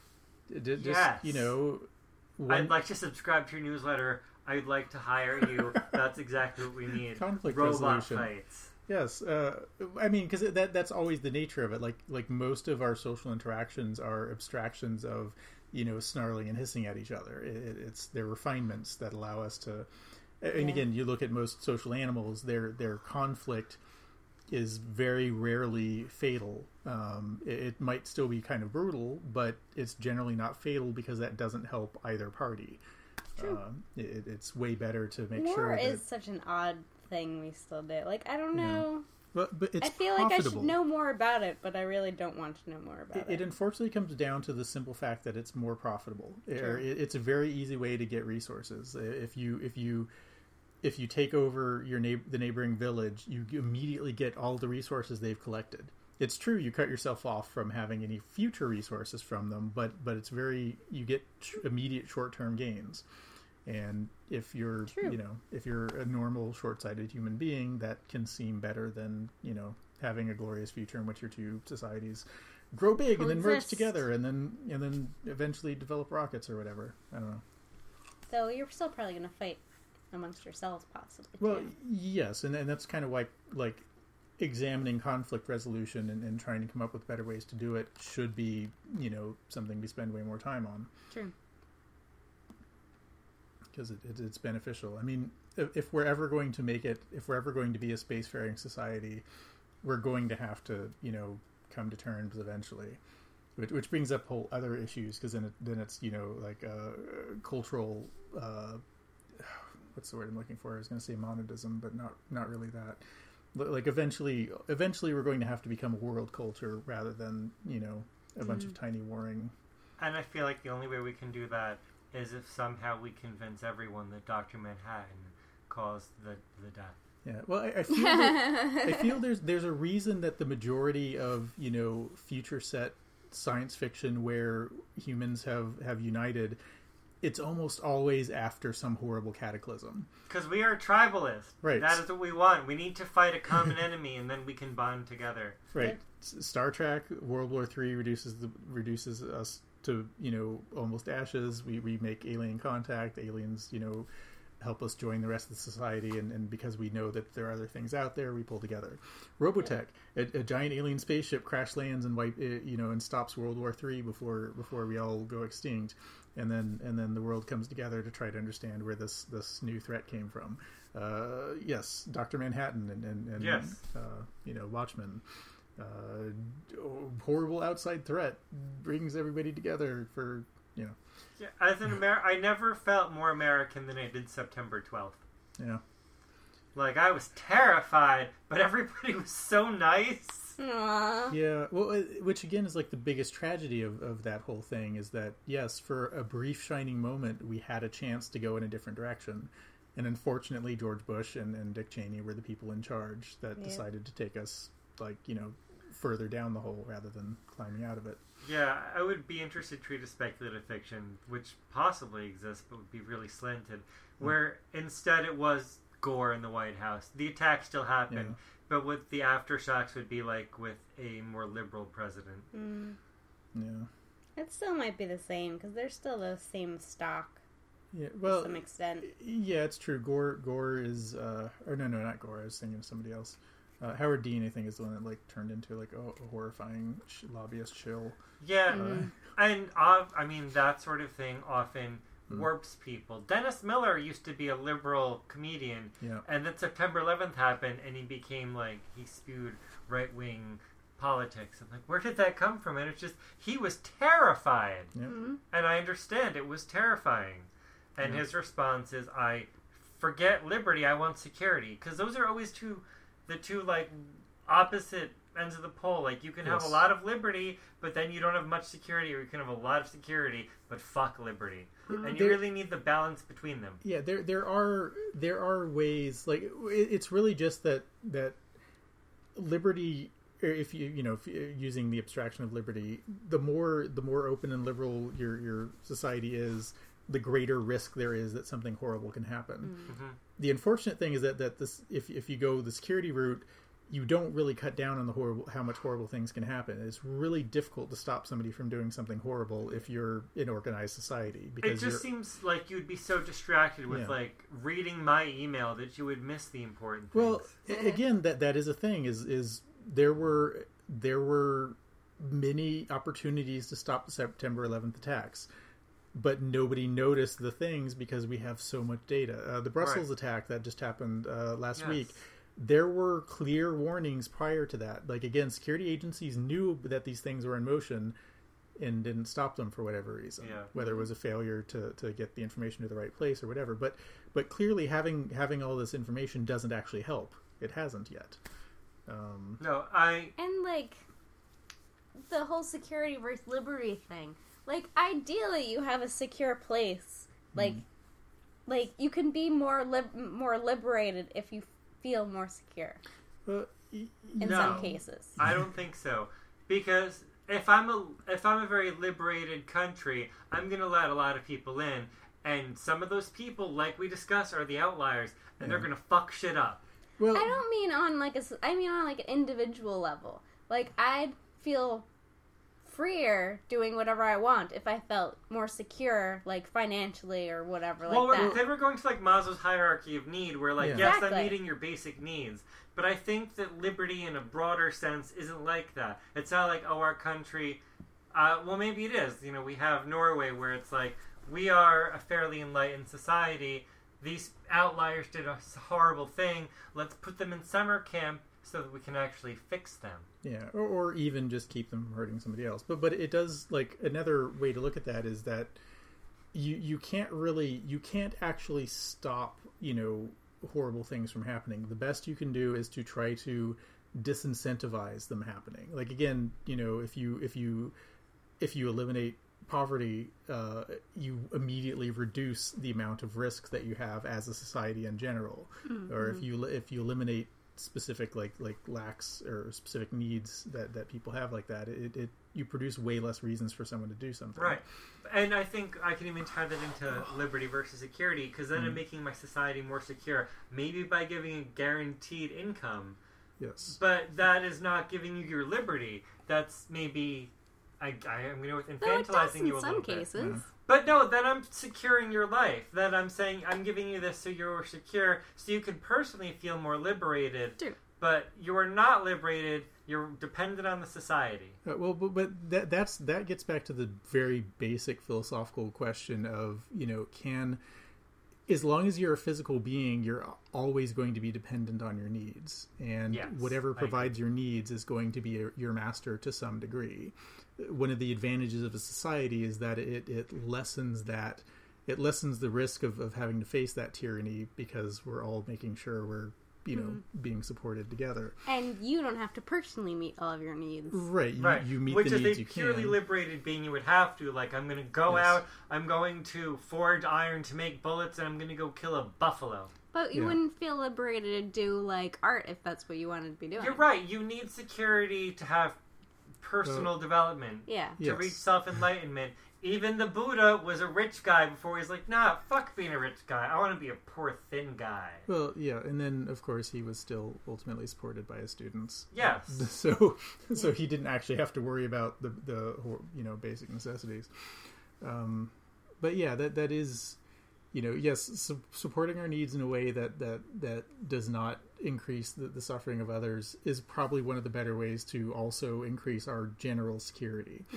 D- just, yes. you know... One... I'd like to subscribe to your newsletter. I'd like to hire you. That's exactly what we need. Conflict robot resolution. Fights. Yes, uh, I mean, because that that's always the nature of it. Like like most of our social interactions are abstractions of, you know, snarling and hissing at each other. It, it's they're refinements that allow us to. And yeah. again, you look at most social animals; their their conflict is very rarely fatal. Um, it, it might still be kind of brutal, but it's generally not fatal because that doesn't help either party. True. Um, it, it's way better to make War sure. That, is such an odd thing we still do. Like, I don't know. Yeah. But, but it's I feel profitable. like I should know more about it, but I really don't want to know more about it. It, it unfortunately comes down to the simple fact that it's more profitable. It, it's a very easy way to get resources. If you if you if you take over your neigh- the neighboring village, you immediately get all the resources they've collected. It's true you cut yourself off from having any future resources from them, but but it's very you get tr- immediate short term gains. And if you're, True. you know, if you're a normal, short-sighted human being, that can seem better than, you know, having a glorious future in which your two societies grow big and then merge together and then and then eventually develop rockets or whatever. I don't know. So you're still probably going to fight amongst yourselves, possibly. Well, too. yes, and, and that's kind of like like examining conflict resolution and, and trying to come up with better ways to do it should be, you know, something we spend way more time on. True. Because it, it, it's beneficial. I mean, if, if we're ever going to make it, if we're ever going to be a spacefaring society, we're going to have to, you know, come to terms eventually. Which, which brings up whole other issues, because then it, then it's, you know, like uh, cultural. Uh, what's the word I'm looking for? I was going to say monotism, but not not really that. Like eventually, eventually, we're going to have to become a world culture rather than, you know, a mm-hmm. bunch of tiny warring. And I feel like the only way we can do that is if somehow we convince everyone that Doctor Manhattan caused the the death. Yeah, well, I, I feel that, I feel there's there's a reason that the majority of, you know, future set science fiction where humans have, have united, it's almost always after some horrible cataclysm. Because we are tribalists. Right. That is what we want. We need to fight a common enemy, and then we can bond together. Right. Yeah. Star Trek, World War Three reduces the reduces us to, you know, almost ashes. We we make alien contact. Aliens, you know, help us join the rest of the society, and, and because we know that there are other things out there, we pull together. Robotech, yeah. a, a giant alien spaceship crash lands and wipe, you know, and stops World War Three before before we all go extinct, and then and then the world comes together to try to understand where this this new threat came from. Uh, yes, Doctor Manhattan and and, and yes. uh, you know, Watchmen. Uh, horrible outside threat brings everybody together for, you know. Yeah, as an Amer- I never felt more American than I did September twelfth. Yeah. Like, I was terrified, but everybody was so nice. Aww. Yeah, well, which again is like the biggest tragedy of, of that whole thing is that, yes, for a brief shining moment, we had a chance to go in a different direction. And unfortunately, George Bush and, and Dick Cheney were the people in charge that yeah. decided to take us, like, you know, further down the hole rather than climbing out of it. Yeah, I would be interested to read a speculative fiction, which possibly exists, but would be really slanted, where mm. instead it was Gore in the White House. The attack still happened, yeah. but what the aftershocks would be like with a more liberal president. Mm. Yeah. It still might be the same, because they're still the same stock. Yeah, well, to some extent. Yeah, it's true. Gore, Gore is, uh, or no, no, not Gore. I was thinking of somebody else. Uh, Howard Dean, I think, is the one that like turned into like a, a horrifying sh- lobbyist shill. Yeah, mm. and uh, I mean that sort of thing often mm. warps people. Dennis Miller used to be a liberal comedian, yeah. and then September eleventh happened, and he became like he spewed right wing politics. I'm like, where did that come from? And it's just he was terrified, yeah. mm-hmm. and I understand it was terrifying. And yeah. his response is, "I forget liberty, I want security," because those are always two. The two, like, opposite ends of the pole. Like, you can have Yes. a lot of liberty, but then you don't have much security, or you can have a lot of security, but fuck liberty. And you There- really need the balance between them. Yeah, there there are there are ways, like, it, it's really just that that liberty, or if you you know if you're using the abstraction of liberty, the more the more open and liberal your your society is, the greater risk there is that something horrible can happen. Mm-hmm. The unfortunate thing is that that this if if you go the security route, you don't really cut down on the horrible how much horrible things can happen. It's really difficult to stop somebody from doing something horrible if you're in organized society, It because just you're, seems like you'd be so distracted with, Yeah. like, reading my email that you would miss the important things. well, a- again, that that is a thing. Is is there were there were many opportunities to stop the September eleventh attacks, but nobody noticed the things because we have so much data. Uh, the Brussels Right. attack that just happened uh, last Yes. week, there were clear warnings prior to that. Like, again, security agencies knew that these things were in motion and didn't stop them for whatever reason, Yeah. whether it was a failure to, to get the information to the right place or whatever. But but clearly having having all this information doesn't actually help. It hasn't yet. Um, No, I... And like the whole security versus liberty thing. Like, ideally, you have a secure place. Like, Mm. like you can be more lib- more liberated if you feel more secure. but, y- In No. some cases, I don't think so, because if I'm a if I'm a very liberated country, I'm gonna let a lot of people in, and some of those people, like we discussed, are the outliers, and they're Yeah. gonna fuck shit up. well, I don't mean on like a. s- I mean on like an individual level. Like, I'd feel freer doing whatever I want if I felt more secure, like financially or whatever, like well, we're, that. then we're going to like Maslow's hierarchy of need, where like, Yeah. yes, Exactly. I'm meeting your basic needs, but I think that liberty in a broader sense isn't like that. It's not like, oh, our country. Uh, well, maybe it is. You know, we have Norway, where it's like, we are a fairly enlightened society. These outliers did a horrible thing. Let's put them in summer camp so that we can actually fix them. yeah, or, or even just keep them from hurting somebody else. But but it does, like, another way to look at that is that you you can't really you can't actually stop, you know, horrible things from happening. The best you can do is to try to disincentivize them happening. Like, again, you know, if you if you if you eliminate poverty, uh, you immediately reduce the amount of risk that you have as a society in general. Mm-hmm. Or if you if you eliminate specific like like lacks or specific needs that that people have like that, it, it you produce way less reasons for someone to do something. Right. And I think I can even tie that into liberty versus security, because then I'm making my society more secure, maybe by giving a guaranteed income. Yes. But that is not giving you your liberty. That's maybe I, I am going to Though it does infantilizing you in a some little bit. cases. Yeah. But no, then I'm securing your life. Then I'm saying I'm giving you this so you're secure, so you can personally feel more liberated. True. But you are not liberated. You're dependent on the society. Uh, well, but, but that that's that gets back to the very basic philosophical question of, you know, can, as long as you're a physical being, you're always going to be dependent on your needs, and Yes, whatever I provides your needs is going to be a, your master to some degree. One of the advantages of a society is that it, it lessens that it lessens the risk of, of having to face that tyranny, because we're all making sure we're, you know, Mm-hmm. being supported together. And you don't have to personally meet all of your needs. Right. You, Right. you meet Which the is needs a you purely can. liberated being, you would have to. Like, I'm going to go Yes. out, I'm going to forge iron to make bullets, and I'm going to go kill a buffalo. But you Yeah. wouldn't feel liberated to do, like, art if that's what you wanted to be doing. You're right. You need security to have personal development, Yeah. to Yes. reach self-enlightenment. Even the Buddha was a rich guy before he's like, nah, fuck being a rich guy. I want to be a poor, thin guy. Well, yeah, and then of course he was still ultimately supported by his students. Yes. So, so he didn't actually have to worry about the the you know basic necessities. Um, but yeah, that that is, you know, yes, su- supporting our needs in a way that that that does not increase the, the suffering of others is probably one of the better ways to also increase our general security.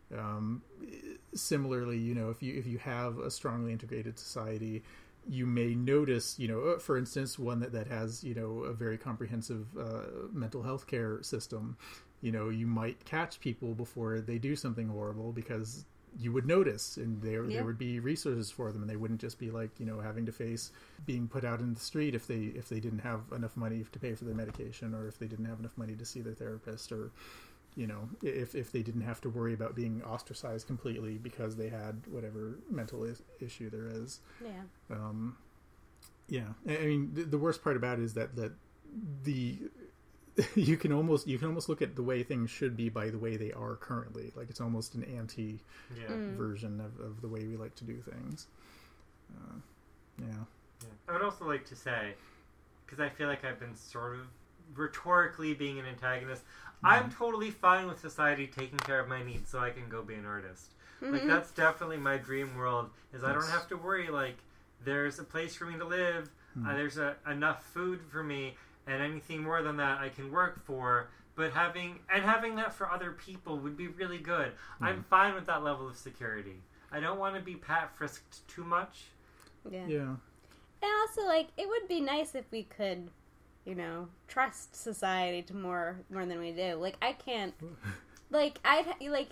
Um, similarly, you know, if you if you have a strongly integrated society, you may notice, you know, uh, for instance, one that, that has, you know, a very comprehensive uh, mental health care system, you know, you might catch people before they do something horrible because you would notice, and there Yeah. there would be resources for them, and they wouldn't just be like, you know, having to face being put out in the street if they if they didn't have enough money to pay for their medication, or if they didn't have enough money to see their therapist, or you know, if if they didn't have to worry about being ostracized completely because they had whatever mental is, issue there is. Yeah. Um, yeah, I I mean, the, the worst part about it is that that the you can almost you can almost look at the way things should be by the way they are currently. Like it's almost an anti Yeah. Mm. version of, of the way we like to do things. Uh, yeah. Yeah. I would also like to say, because I feel like I've been sort of rhetorically being an antagonist, I'm totally fine with society taking care of my needs so I can go be an artist. Like, Mhm. that's definitely my dream world, is I don't Yes. have to worry, like, there's a place for me to live, Mm. uh, there's a, enough food for me, and anything more than that I can work for. But having, and having that for other people would be really good. I'm fine with that level of security. I don't want to be pat frisked too much. Yeah. Yeah. And also, like, it would be nice if we could, you know, trust society to more more than we do. Like, I can't, like, I'd like,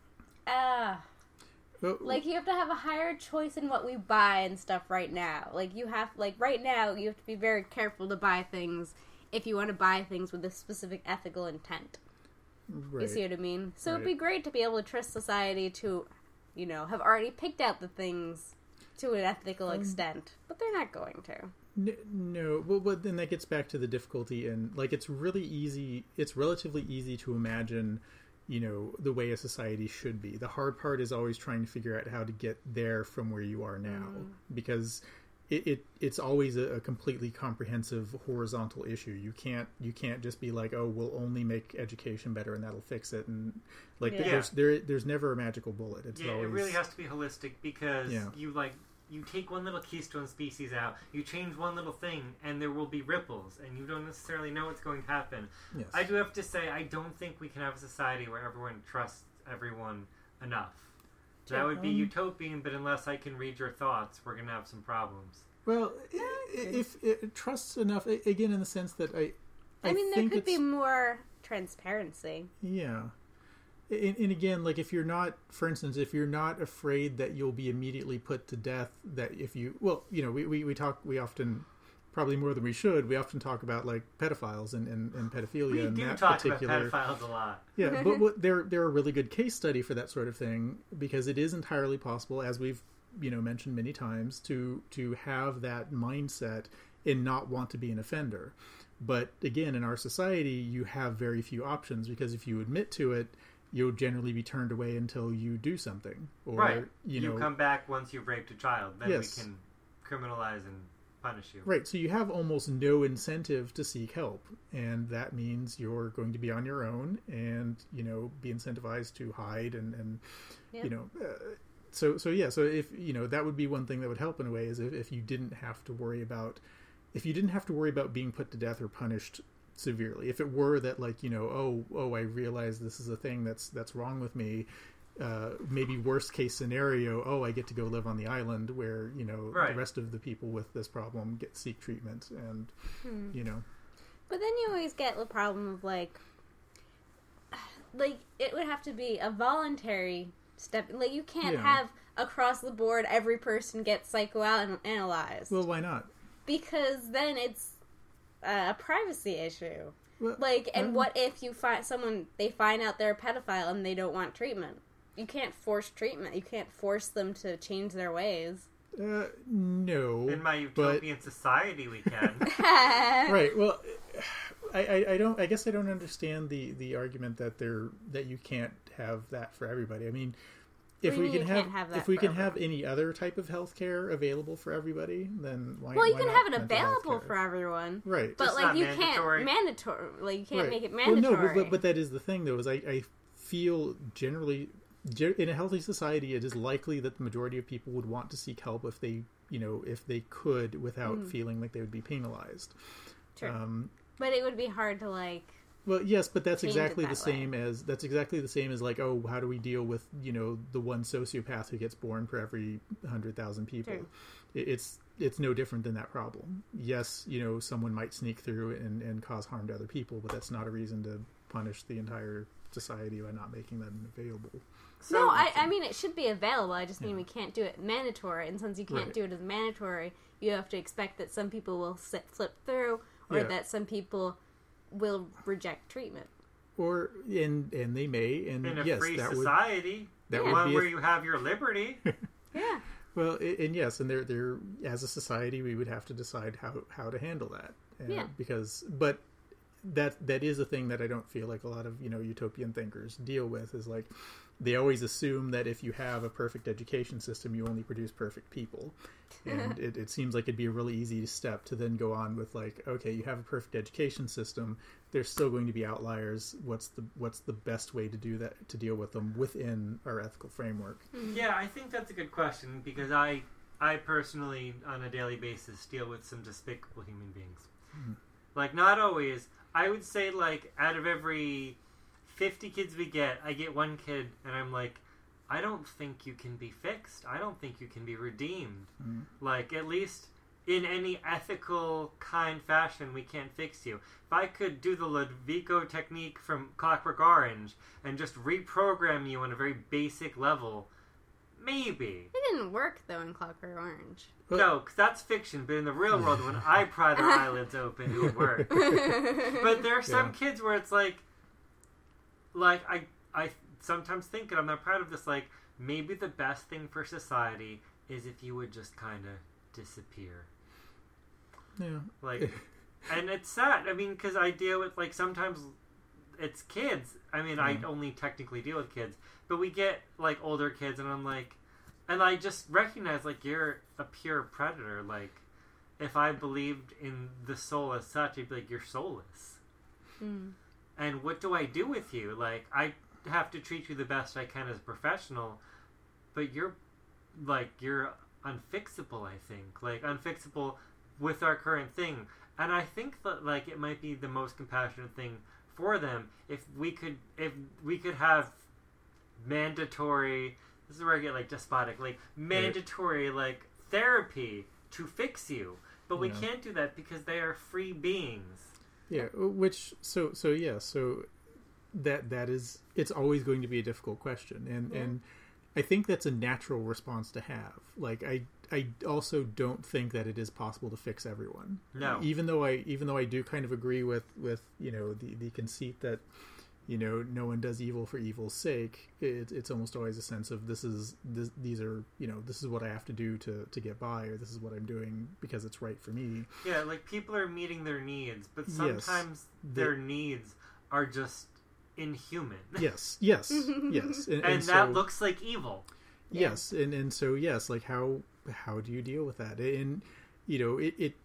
uh, Well, like you have to have a higher choice in what we buy and stuff right now. Like, you have, like, right now, you have to be very careful to buy things if you want to buy things with a specific ethical intent. right. You see what I mean? So it'd Right. be great to be able to trust society to, you know, have already picked out the things to an ethical Um, extent, but they're not going to. N- No, well, but then that gets back to the difficulty, and like it's really easy. It's relatively easy to imagine, you know, the way a society should be. The hard part is always trying to figure out how to get there from where you are now, Mm. because it, it it's always a, a completely comprehensive horizontal issue. You can't you can't just be like, oh, we'll only make education better and that'll fix it, and like Yeah. there's there there's never a magical bullet. It's Yeah, always it really has to be holistic, because Yeah. you, like, you take one little keystone species out, you change one little thing, and there will be ripples, and you don't necessarily know what's going to happen. yes. I do have to say, I don't think we can have a society where everyone trusts everyone enough. That would be Um, utopian, but unless I can read your thoughts, we're going to have some problems. Well, i- if it trusts enough, a- again, in the sense that I, I, mean, there think could be it's- more transparency. yeah, and, and again, like if you're not, for instance, if you're not afraid that you'll be immediately put to death, that if you, well, you know, we we, we talk, we often, probably more than we should, we often talk about like pedophiles and and, and pedophilia. We and do that talk particular, about pedophiles a lot. yeah, but what, they're they're a really good case study for that sort of thing, because it is entirely possible, as we've you know mentioned many times, to to have that mindset and not want to be an offender. But again, in our society, you have very few options, because if you admit to it, you'll generally be turned away until you do something, or Right. you You, know, come back once you've raped a child. Then Yes. we can criminalize and punish you. right. So you have almost no incentive to seek help, and that means you're going to be on your own, and you know, be incentivized to hide and and Yeah. you know. Uh, so so yeah. So if you know, that would be one thing that would help in a way, is if, if you didn't have to worry about if you didn't have to worry about being put to death or punished severely. If it were that, like, you know, oh oh I realize this is a thing that's that's wrong with me. Uh, maybe worst case scenario, oh, I get to go live on the island where, you know, Right. the rest of the people with this problem get seek treatment, and Hmm. you know, But then you always get the problem of, like, like, it would have to be a voluntary step. Like, you can't Yeah. have across the board every person get psychoanalyzed. well, why not? Because then it's uh, a privacy issue. Well, Like, and um, what if you find someone, they find out they're a pedophile and they don't want treatment? You can't force treatment. You can't force them to change their ways. Uh, no. In my but- utopian society, we can. Right. Well, I, I, I don't. I guess I don't understand the, the argument that there that you can't have that for everybody. I mean, if What do we you can mean you have, can't have that if we for can have everyone? any other type of health care available for everybody, then why? Well, you why can not have it mental health available care? for everyone. Right. But, Just like, not you mandatory. can't mandatory. Like, you can't Right. make it Well, mandatory. no, but, but, but that is the thing, though, is I, I feel generally, ge- in a healthy society, it is likely that the majority of people would want to seek help if they, you know, if they could, without Mm. feeling like they would be penalized. True. Um, But it would be hard to, like, well, yes, but that's Change it exactly the that way. same as that's exactly the same as like, oh, how do we deal with, you know, the one sociopath who gets born for every hundred thousand people? True. It, it's it's no different than that problem. Yes, you know, someone might sneak through and, and cause harm to other people, but that's not a reason to punish the entire society by not making them available. So, no, I, I mean, it should be available. I just mean Yeah. we can't do it mandatory. And since you can't Right. do it as mandatory, you have to expect that some people will sit, flip through, or Yeah. that some people will reject treatment. Or and and they may, and in a yes, free that would society, that Yeah. would one be a- where you have your liberty. Yeah. well, a- and yes, and there there as a society we would have to decide how how to handle that. Uh, Yeah. Because, but that that is a thing that I don't feel like a lot of you know utopian thinkers deal with. Is like they always assume that if you have a perfect education system, you only produce perfect people. And it, it seems like it'd be a really easy step to then go on with like, okay, you have a perfect education system. There's still going to be outliers. What's the what's the best way to do that, to deal with them within our ethical framework? Yeah, I think that's a good question because I, I personally, on a daily basis, deal with some despicable human beings. Mhm. Like, not always. I would say, like, out of every fifty kids we get, I get one kid, and I'm like, I don't think you can be fixed. I don't think you can be redeemed. Mhm. Like, at least in any ethical, kind fashion, we can't fix you. If I could do the Ludovico technique from Clockwork Orange and just reprogram you on a very basic level, maybe. It didn't work, though, in Clockwork Orange. Well- No, 'cause that's fiction, but in the real world, when I pry their eyelids open, it would work. But there are some Yeah. kids where it's like, like, I, I sometimes think, and I'm not proud of this, like, maybe the best thing for society is if you would just kind of disappear. Yeah. Like, and it's sad. I mean, because I deal with, like, sometimes it's kids. I mean, I Mhm. only technically deal with kids, but we get, like, older kids, and I'm like, and I just recognize, like, you're a pure predator. Like, if I believed in the soul as such, I'd be like, you're soulless. Mm. And what do I do with you? Like, I have to treat you the best I can as a professional, but you're, like, you're unfixable, I think. Like, unfixable with our current thing. And I think that, like, it might be the most compassionate thing for them if we could, if we could have mandatory, this is where I get, like, despotic, like, mandatory, like, therapy to fix you. But we Yeah. can't do that because they are free beings. Yeah, which so so yeah, so that that is it's always going to be a difficult question, and Yeah. and I think that's a natural response to have. Like I I also don't think that it is possible to fix everyone. No. Even though I even though I do kind of agree with with you know the the conceit that you know no one does evil for evil's sake. It, it's almost always a sense of this is this, these are you know this is what I have to do to to get by, or this is what I'm doing because it's right for me. Yeah, like, people are meeting their needs, but Yes. sometimes their needs are just inhuman. Yes, yes, yes, and, And, and that so- looks like evil. Yes, and and so yes, like how how do you deal with that? And you know, it it,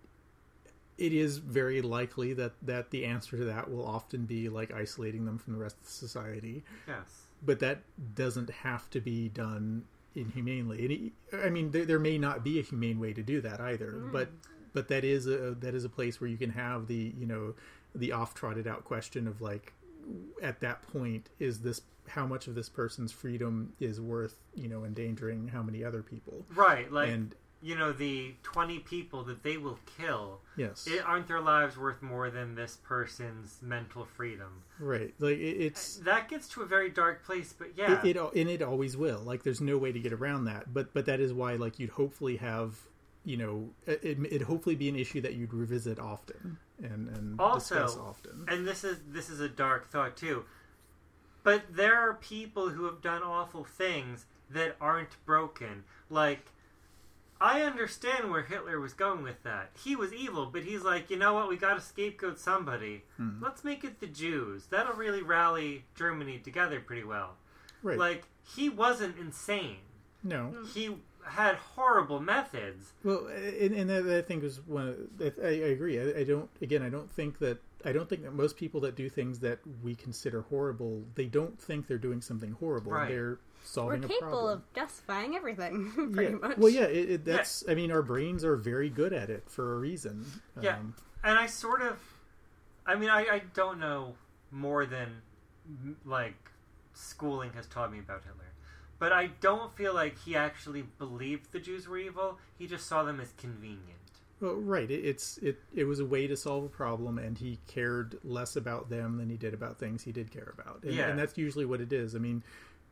it is very likely that that the answer to that will often be like isolating them from the rest of society, Yes. but that doesn't have to be done inhumanely. And it, I mean, there, there may not be a humane way to do that either, but but that is a that is a place where you can have the you know the oft trotted out question of like, at that point, is this how much of this person's freedom is worth you know endangering how many other people? Right, like, And you know, the twenty people that they will kill, yes, it, aren't their lives worth more than this person's mental freedom? right. Like it, it's That gets to a very dark place, but yeah. it, it al- and it always will. Like there's no way to get around that. But but that is why like you'd hopefully have you know it it'd hopefully be an issue that you'd revisit often and and Also, discuss often. And this is this is a dark thought too. But there are people who have done awful things that aren't broken. Like, I understand where Hitler was going with that. He was evil, but he's like, you know what, we gotta scapegoat somebody. Hmm. Let's make it the Jews. That'll really rally Germany together pretty well. Right. Like, he wasn't insane. no. He had horrible methods. Well, and, and that, that I think is one. Of, I, I agree. I, I don't. Again, I don't think that. I don't think that most people that do things that we consider horrible, they don't think they're doing something horrible. Right. They're We're solving a capable problem. of justifying everything, pretty yeah. much. Well, yeah. It, it, that's. I mean, our brains are very good at it for a reason. Yeah. Um, And I sort of, I mean, I, I don't know more than, m- like, schooling has taught me about Hitler. But I don't feel like he actually believed the Jews were evil. He just saw them as convenient. Well, right. It, it's it. It was a way to solve a problem, and he cared less about them than he did about things he did care about. And, Yeah. and that's usually what it is. I mean,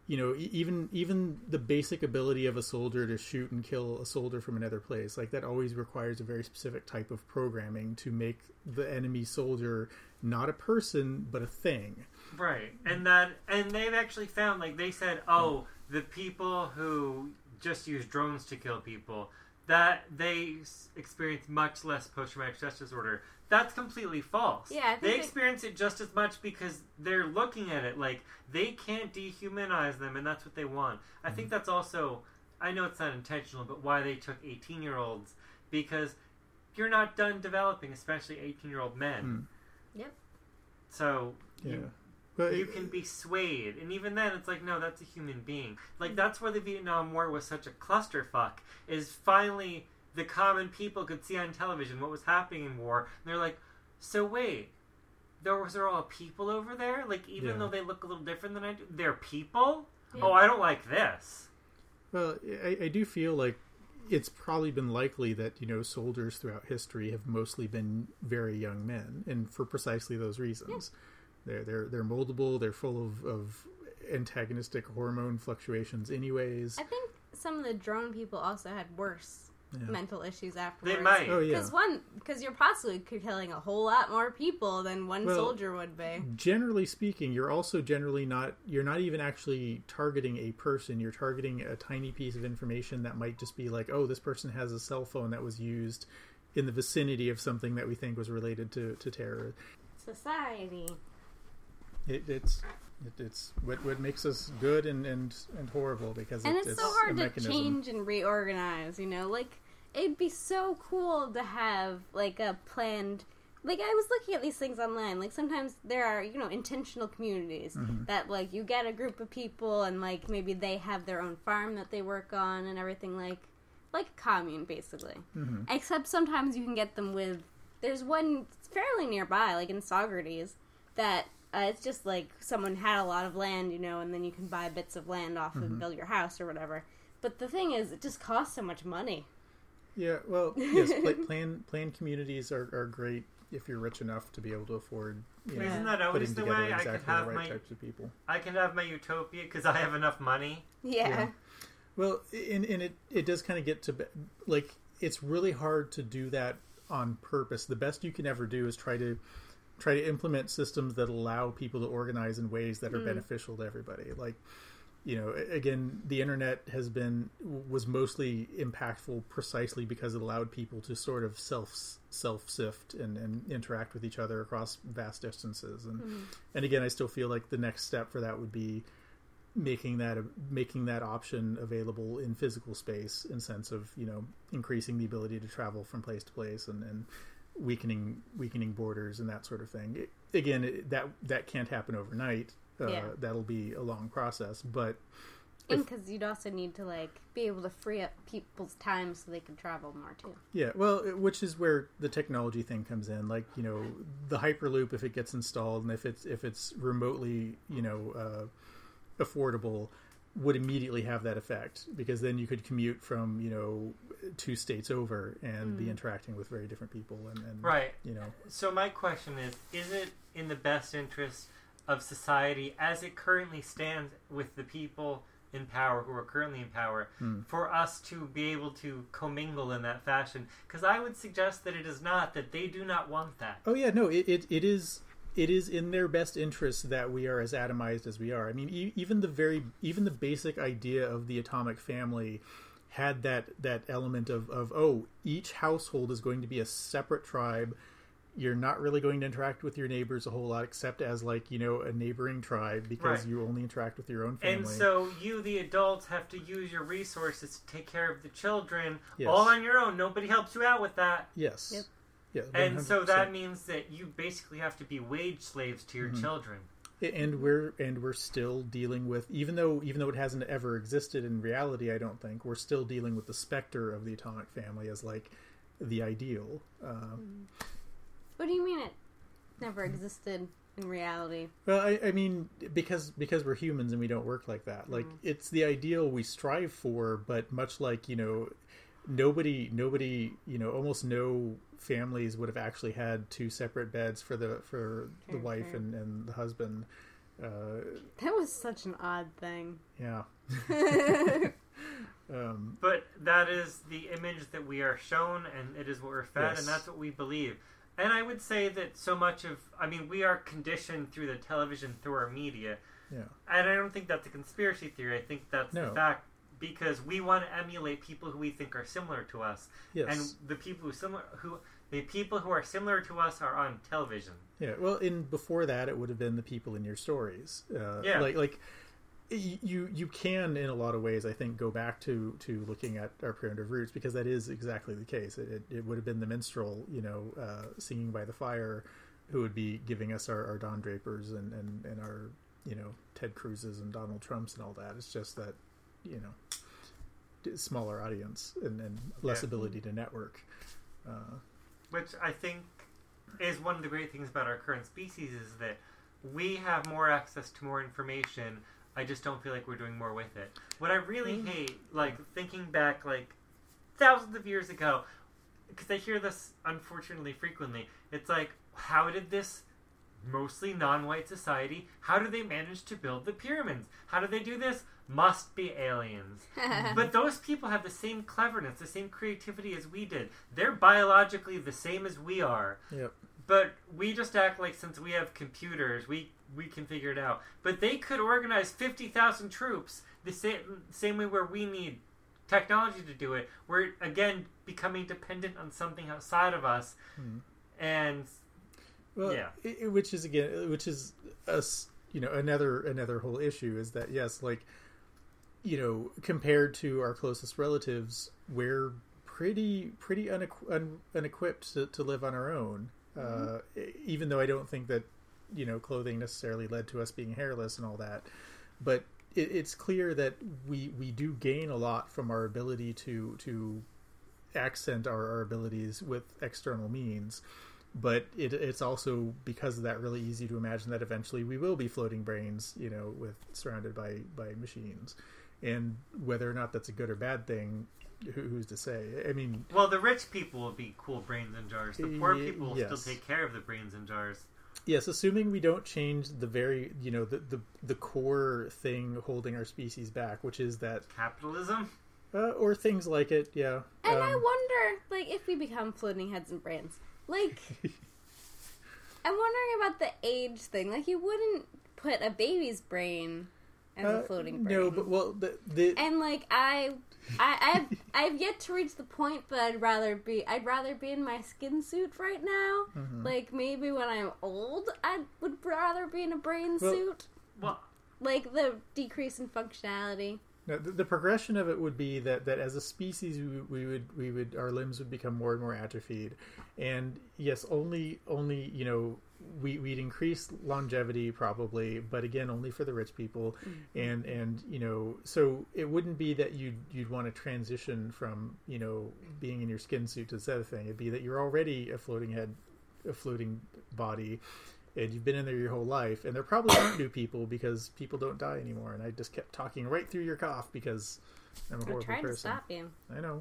you know, e- even even the basic ability of a soldier to shoot and kill a soldier from another place, like that always requires a very specific type of programming to make the enemy soldier not a person but a thing. Right, and that, and they've actually found, like they said, oh, the people who just use drones to kill people, that they s- experience much less post-traumatic stress disorder. That's completely false. Yeah, I think they they- experience it just as much because they're looking at it like they can't dehumanize them, and that's what they want. I think that's also, I know it's not intentional, but why they took eighteen-year-olds, because you're not done developing, especially eighteen-year-old men. Mm. Yep. So Yeah. you, But you can be swayed, and even then, it's like, no, that's a human being. Like, that's where the Vietnam War was such a clusterfuck, is finally the common people could see on television what was happening in war, and they're like, so wait, there was there all people over there? Like, even Yeah. though they look a little different than I do, they're people? Yeah. Oh, I don't like this. Well, I, I do feel like it's probably been likely that, you know, soldiers throughout history have mostly been very young men, and for precisely those reasons. They're they're they're moldable. They're full of, of antagonistic hormone fluctuations, anyways. I think some of the drone people also had worse Yeah. mental issues afterwards. They might. Oh yeah. Because one, because you're possibly killing a whole lot more people than one Well, soldier would be. Generally speaking, you're also generally not. You're not even actually targeting a person. You're targeting a tiny piece of information that might just be like, oh, this person has a cell phone that was used in the vicinity of something that we think was related to to terror. Society. It, it's it, it's what what makes us good and, and, and horrible because And it, it's, it's so a hard to mechanism. change and reorganize, you know? Like, it'd be so cool to have, like, a planned... Like, I was looking at these things online. Like, sometimes there are, you know, intentional communities Mm-hmm. that, like, you get a group of people and, like, maybe they have their own farm that they work on and everything, like... Like a commune, basically. Mm-hmm. Except sometimes you can get them with... There's one fairly nearby, like in Saugerties, that... Uh, it's just like someone had a lot of land, you know, and then you can buy bits of land off Mm-hmm. and build your house or whatever. But the thing is, it just costs so much money. Yeah, well, yes, pla- plan planned communities are, are great if you're rich enough to be able to afford. You know, Isn't that always putting the together way? I exactly could have the right my types of people. I can have my utopia because I have enough money. Yeah. Yeah. Well, and, and it, it does kind of get to, be- like, it's really hard to do that on purpose. The best you can ever do is try to try to implement systems that allow people to organize in ways that are Mm. beneficial to everybody. Like, you know, again, the internet has been, was mostly impactful precisely because it allowed people to sort of self, self sift and, and interact with each other across vast distances. And, Mm. and again, I still feel like the next step for that would be making that making that option available in physical space, in sense of, you know, increasing the ability to travel from place to place and, and weakening weakening borders and that sort of thing. It, again, it, that that can't happen overnight. Uh, Yeah. That'll be a long process, but And if- because you'd also need to, like, be able to free up people's time so they can travel more, too. yeah, well, it- which is where the technology thing comes in. Like, you know, the Hyperloop, if it gets installed and if it's if it's remotely, you know, uh, affordable, would immediately have that effect, because then you could commute from, you know, two states over and be interacting with very different people and, and Right. you know. So my question is, is it in the best interest of society as it currently stands with the people in power who are currently in power Hmm. for us to be able to commingle in that fashion? Because I would suggest that it is not, that they do not want that. Oh yeah, no, it, it, it is it is in their best interest that we are as atomized as we are. I mean, e- even the very even the basic idea of the atomic family had that that element of, of oh, each household is going to be a separate tribe. You're not really going to interact with your neighbors a whole lot, except as, like, you know, a neighboring tribe, because Right. you only interact with your own family. And so you, the adults, have to use your resources to take care of the children Yes. all on your own. Nobody helps you out with that. yes, Yep. yeah, And so one hundred that percent. means that you basically have to be wage slaves to your Mm-hmm. children. and we're and we're still dealing with, even though even though it hasn't ever existed in reality, I don't think we're still dealing with the specter of the atomic family as, like, the ideal. Uh, What do you mean it never existed in reality? well, I, I mean, because because we're humans and we don't work like that. Like, it's the ideal we strive for, but much like, you know, nobody nobody you know, almost no families would have actually had two separate beds for the for the Sure, wife sure. and, and the husband. Uh, That was such an odd thing. yeah. um, But that is the image that we are shown, and it is what we're fed, Yes. and that's what we believe. And I would say that so much of, I mean, we are conditioned through the television, through our media. Yeah. And I don't think that's a conspiracy theory. I think that's No. the fact, because we want to emulate people who we think are similar to us. Yes. And the people who similar who the people who are similar to us are on television. Yeah, well, in before that, it would have been the people in your stories. Uh, Yeah. like like y- you you can in a lot of ways, I think, go back to, to looking at our primitive roots, because that is exactly the case. It, it, it would have been the minstrel, you know, uh, singing by the fire, who would be giving us our, our Don Drapers and, and, and our, you know, Ted Cruz's and Donald Trump's and all that. It's just that, you know, d- smaller audience and, and less Yeah. ability to network. Uh, Which I think is one of the great things about our current species, is that we have more access to more information. I just don't feel like we're doing more with it. What I really Mm. hate, like thinking back like thousands of years ago, because I hear this unfortunately frequently, it's like, how did this mostly non-white society, how do they manage to build the pyramids? How do they do this? Must be aliens. But those people have the same cleverness, the same creativity as we did. They're biologically the same as we are. yep. But we just act like, since we have computers, we, we can figure it out. But they could organize fifty thousand troops the same, same way where we need technology to do it. We're, again, becoming dependent on something outside of us. Hmm. And, Well, yeah. i i- which is again, which is us, you know, another another whole issue is that, yes, like, you know, compared to our closest relatives, we're pretty pretty unequ- un- unequipped to, to live on our own. Uh, e- even though I don't think that, you know, clothing necessarily led to us being hairless and all that, but it, it's clear that we we do gain a lot from our ability to to accent our, our abilities with external means. But it, it's also, because of that, really easy to imagine that eventually we will be floating brains, you know, with surrounded by, by machines. And whether or not that's a good or bad thing, who, who's to say? I mean, well, the rich people will be cool brains in jars. The poor Y- people will yes. still take care of the brains in jars. yes, assuming we don't change the very, you know, the, the, the core thing holding our species back, which is that, Capitalism? uh, or things like it, yeah. And I Um, wonder, like, if we become floating heads and brains, like, I'm wondering about the age thing. Like, you wouldn't put a baby's brain as uh, a floating brain. No, but, well, the... the And like I, I, I've, I've yet to reach the point that I'd rather be. I'd rather be in my skin suit right now. Mhm. Like maybe when I'm old, I would rather be in a brain Well- suit. Well, Like the decrease in functionality. No, the, the progression of it would be that, that as a species we, we would we would our limbs would become more and more atrophied, and yes, only only you know we we'd increase longevity probably, but again only for the rich people, and and you know so it wouldn't be that you'd you'd want to transition from you know being in your skin suit to this other thing. It'd be that you're already a floating head, a floating body. And you've been in there your whole life, and there probably aren't new people because people don't die anymore. And I just kept talking right through your cough because I'm a I'm horrible trying person. to stop you. I know.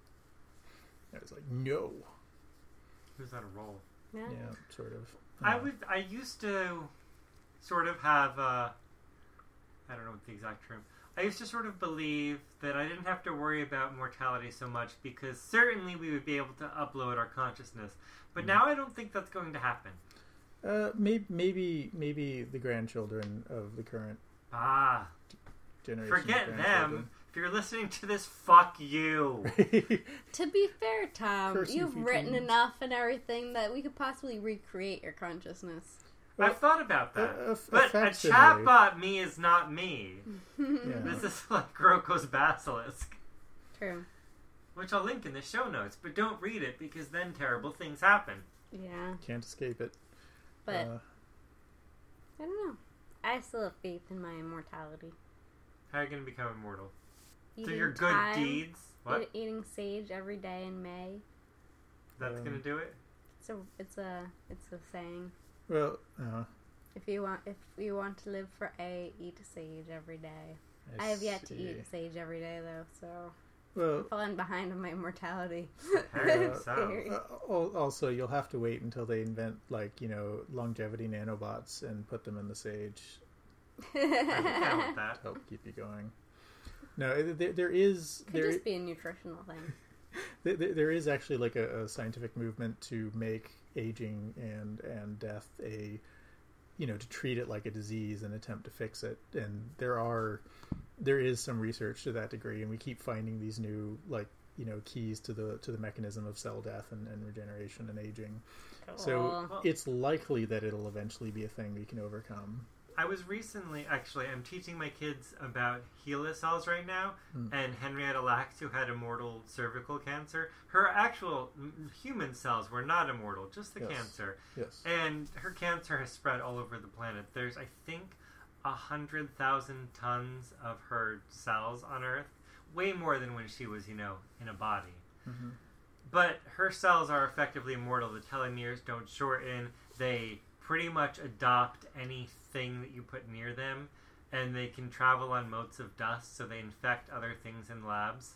I was like, no. who's on a roll? Yeah. Yeah, sort of. I Uh, would. I used to sort of have. Uh, I don't know what the exact term. I used to sort of believe that I didn't have to worry about mortality so much because certainly we would be able to upload our consciousness. But Mm. now I don't think that's going to happen. Uh, maybe, maybe, maybe the grandchildren of the current Ah, generation. of forget them. grandchildren. If you're listening to this, fuck you. To be fair, Tom, Curse you, you've future written humans. enough and everything that we could possibly recreate your consciousness. Well, I've thought about that. a- a- a but a facsimile. chatbot me is not me. Yeah. This is like Groko's Basilisk. True. Which I'll link in the show notes, but don't read it because then terrible things happen. Yeah, Can't escape it. but Uh, I don't know. I still have faith in my immortality. How are you going to become immortal? Through Eating your good thyme, deeds? What? eat- eating sage every day in May. That's Um, going to do it? It's a it's a it's a saying. well, uh, If you want if you want to live for a, eat sage every day. I, I have yet to see. eat sage every day though, so Well, I'm falling behind on my mortality. Very Uh, so. Uh, al- also, you'll have to wait until they invent, like, you know, longevity nanobots and put them in the sage. I'm down with that. to help keep you going. No, there, there is Could there just be a nutritional thing. there, there is actually like a, a scientific movement to make aging and and death a you know to treat it like a disease and attempt to fix it. And there are there is some research to that degree, and we keep finding these new like you know keys to the to the mechanism of cell death and, and regeneration and aging. So Cool. it's likely that it'll eventually be a thing we can overcome. I was recently, actually, I'm teaching my kids about HeLa cells right now, Mm. and Henrietta Lacks, who had immortal cervical cancer, her actual mm, human cells were not immortal, just the Yes. cancer. Yes. And her cancer has spread all over the planet. There's, I think, a hundred thousand tons of her cells on Earth, way more than when she was, you know, in a body. Mm-hmm. But her cells are effectively immortal. The telomeres don't shorten. They pretty much adopt anything that you put near them, and they can travel on motes of dust, so they infect other things in labs.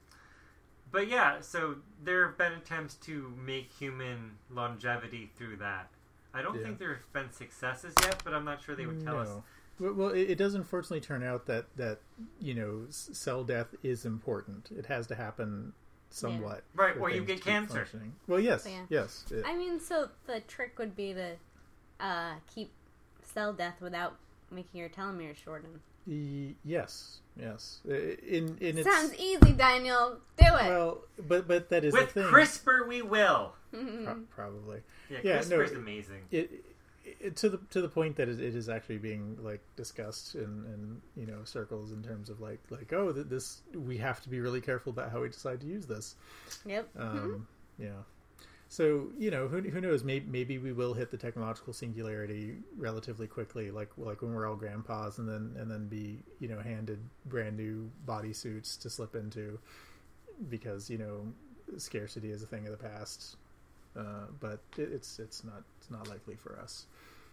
But yeah, so there have been attempts to make human longevity through that. I don't Yeah. think there have been successes yet, but I'm not sure they would tell us. No. Well, well, it, it does unfortunately turn out that, that you know, s- cell death is important. It has to happen somewhat. Right, for or you things get to keep cancer. functioning. Well, yes, Yeah. yes. It- I mean, so the trick would be to uh, keep cell death without making your telomeres shorten. y- yes, yes. I- In in its Sounds easy, Daniel. Do it. well, but but that is With the thing. CRISPR, we will. Pro- probably. Yeah, Yeah, CRISPR no, is amazing. It, it to the to the point that it, it is actually being like discussed in, in you know circles in terms of like like oh th- this we have to be really careful about how we decide to use this. Yep. Um, yeah. So you know who who knows maybe maybe we will hit the technological singularity relatively quickly, like like when we're all grandpas, and then and then be you know handed brand new bodysuits to slip into because you know scarcity is a thing of the past. Uh, but it, it's it's not it's not likely for us.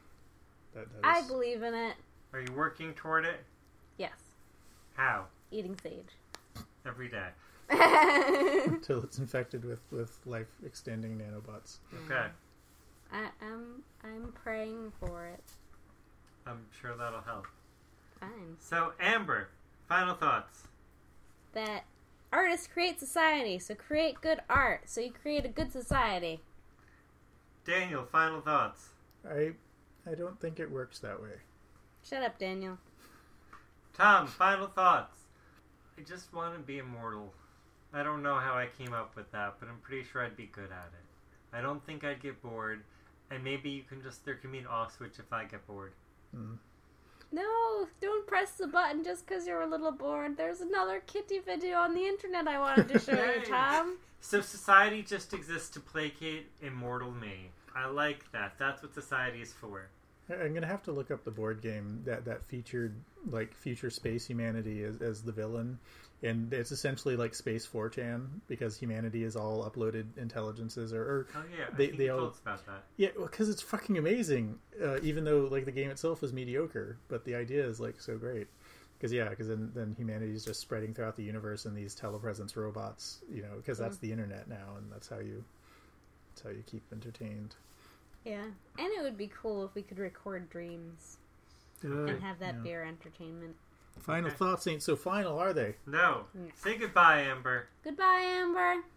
That, that I is- believe in it. Are you working toward it? Yes. How? Eating sage. Every day. until it's infected with, with life extending nanobots. Okay. I, I'm I'm praying for it. I'm sure that'll help. Fine. So, Amber, final thoughts. That artists create society, so create good art, so you create a good society. Daniel, final thoughts. I I don't think it works that way. Shut up, Daniel. Tom, final thoughts. I just want to be immortal. I don't know how I came up with that, but I'm pretty sure I'd be good at it. I don't think I'd get bored, and maybe you can just, there can be an off switch if I get bored. Mm. No, don't press the button just because you're a little bored. There's another kitty video on the internet I wanted to show you, Hey. Tom. So society just exists to placate immortal me. I like that. That's what society is for. I- I'm gonna have to look up the board game that, that featured like future space humanity as, as the villain, and it's essentially like Space four chan because humanity is all uploaded intelligences or, or Oh yeah, I They- think they you all- told us about that. yeah, because it's fucking amazing. Uh, even though like the game itself is mediocre, but the idea is like so great. Because yeah, because then then humanity is just spreading throughout the universe in these telepresence robots. You know, because that's the internet now, and that's how you that's how you keep entertained. Yeah, and it would be cool if we could record dreams and have that yeah. be our entertainment. Final Okay. thoughts ain't so final, are they? No. Yeah. Say goodbye, Amber. Goodbye, Amber.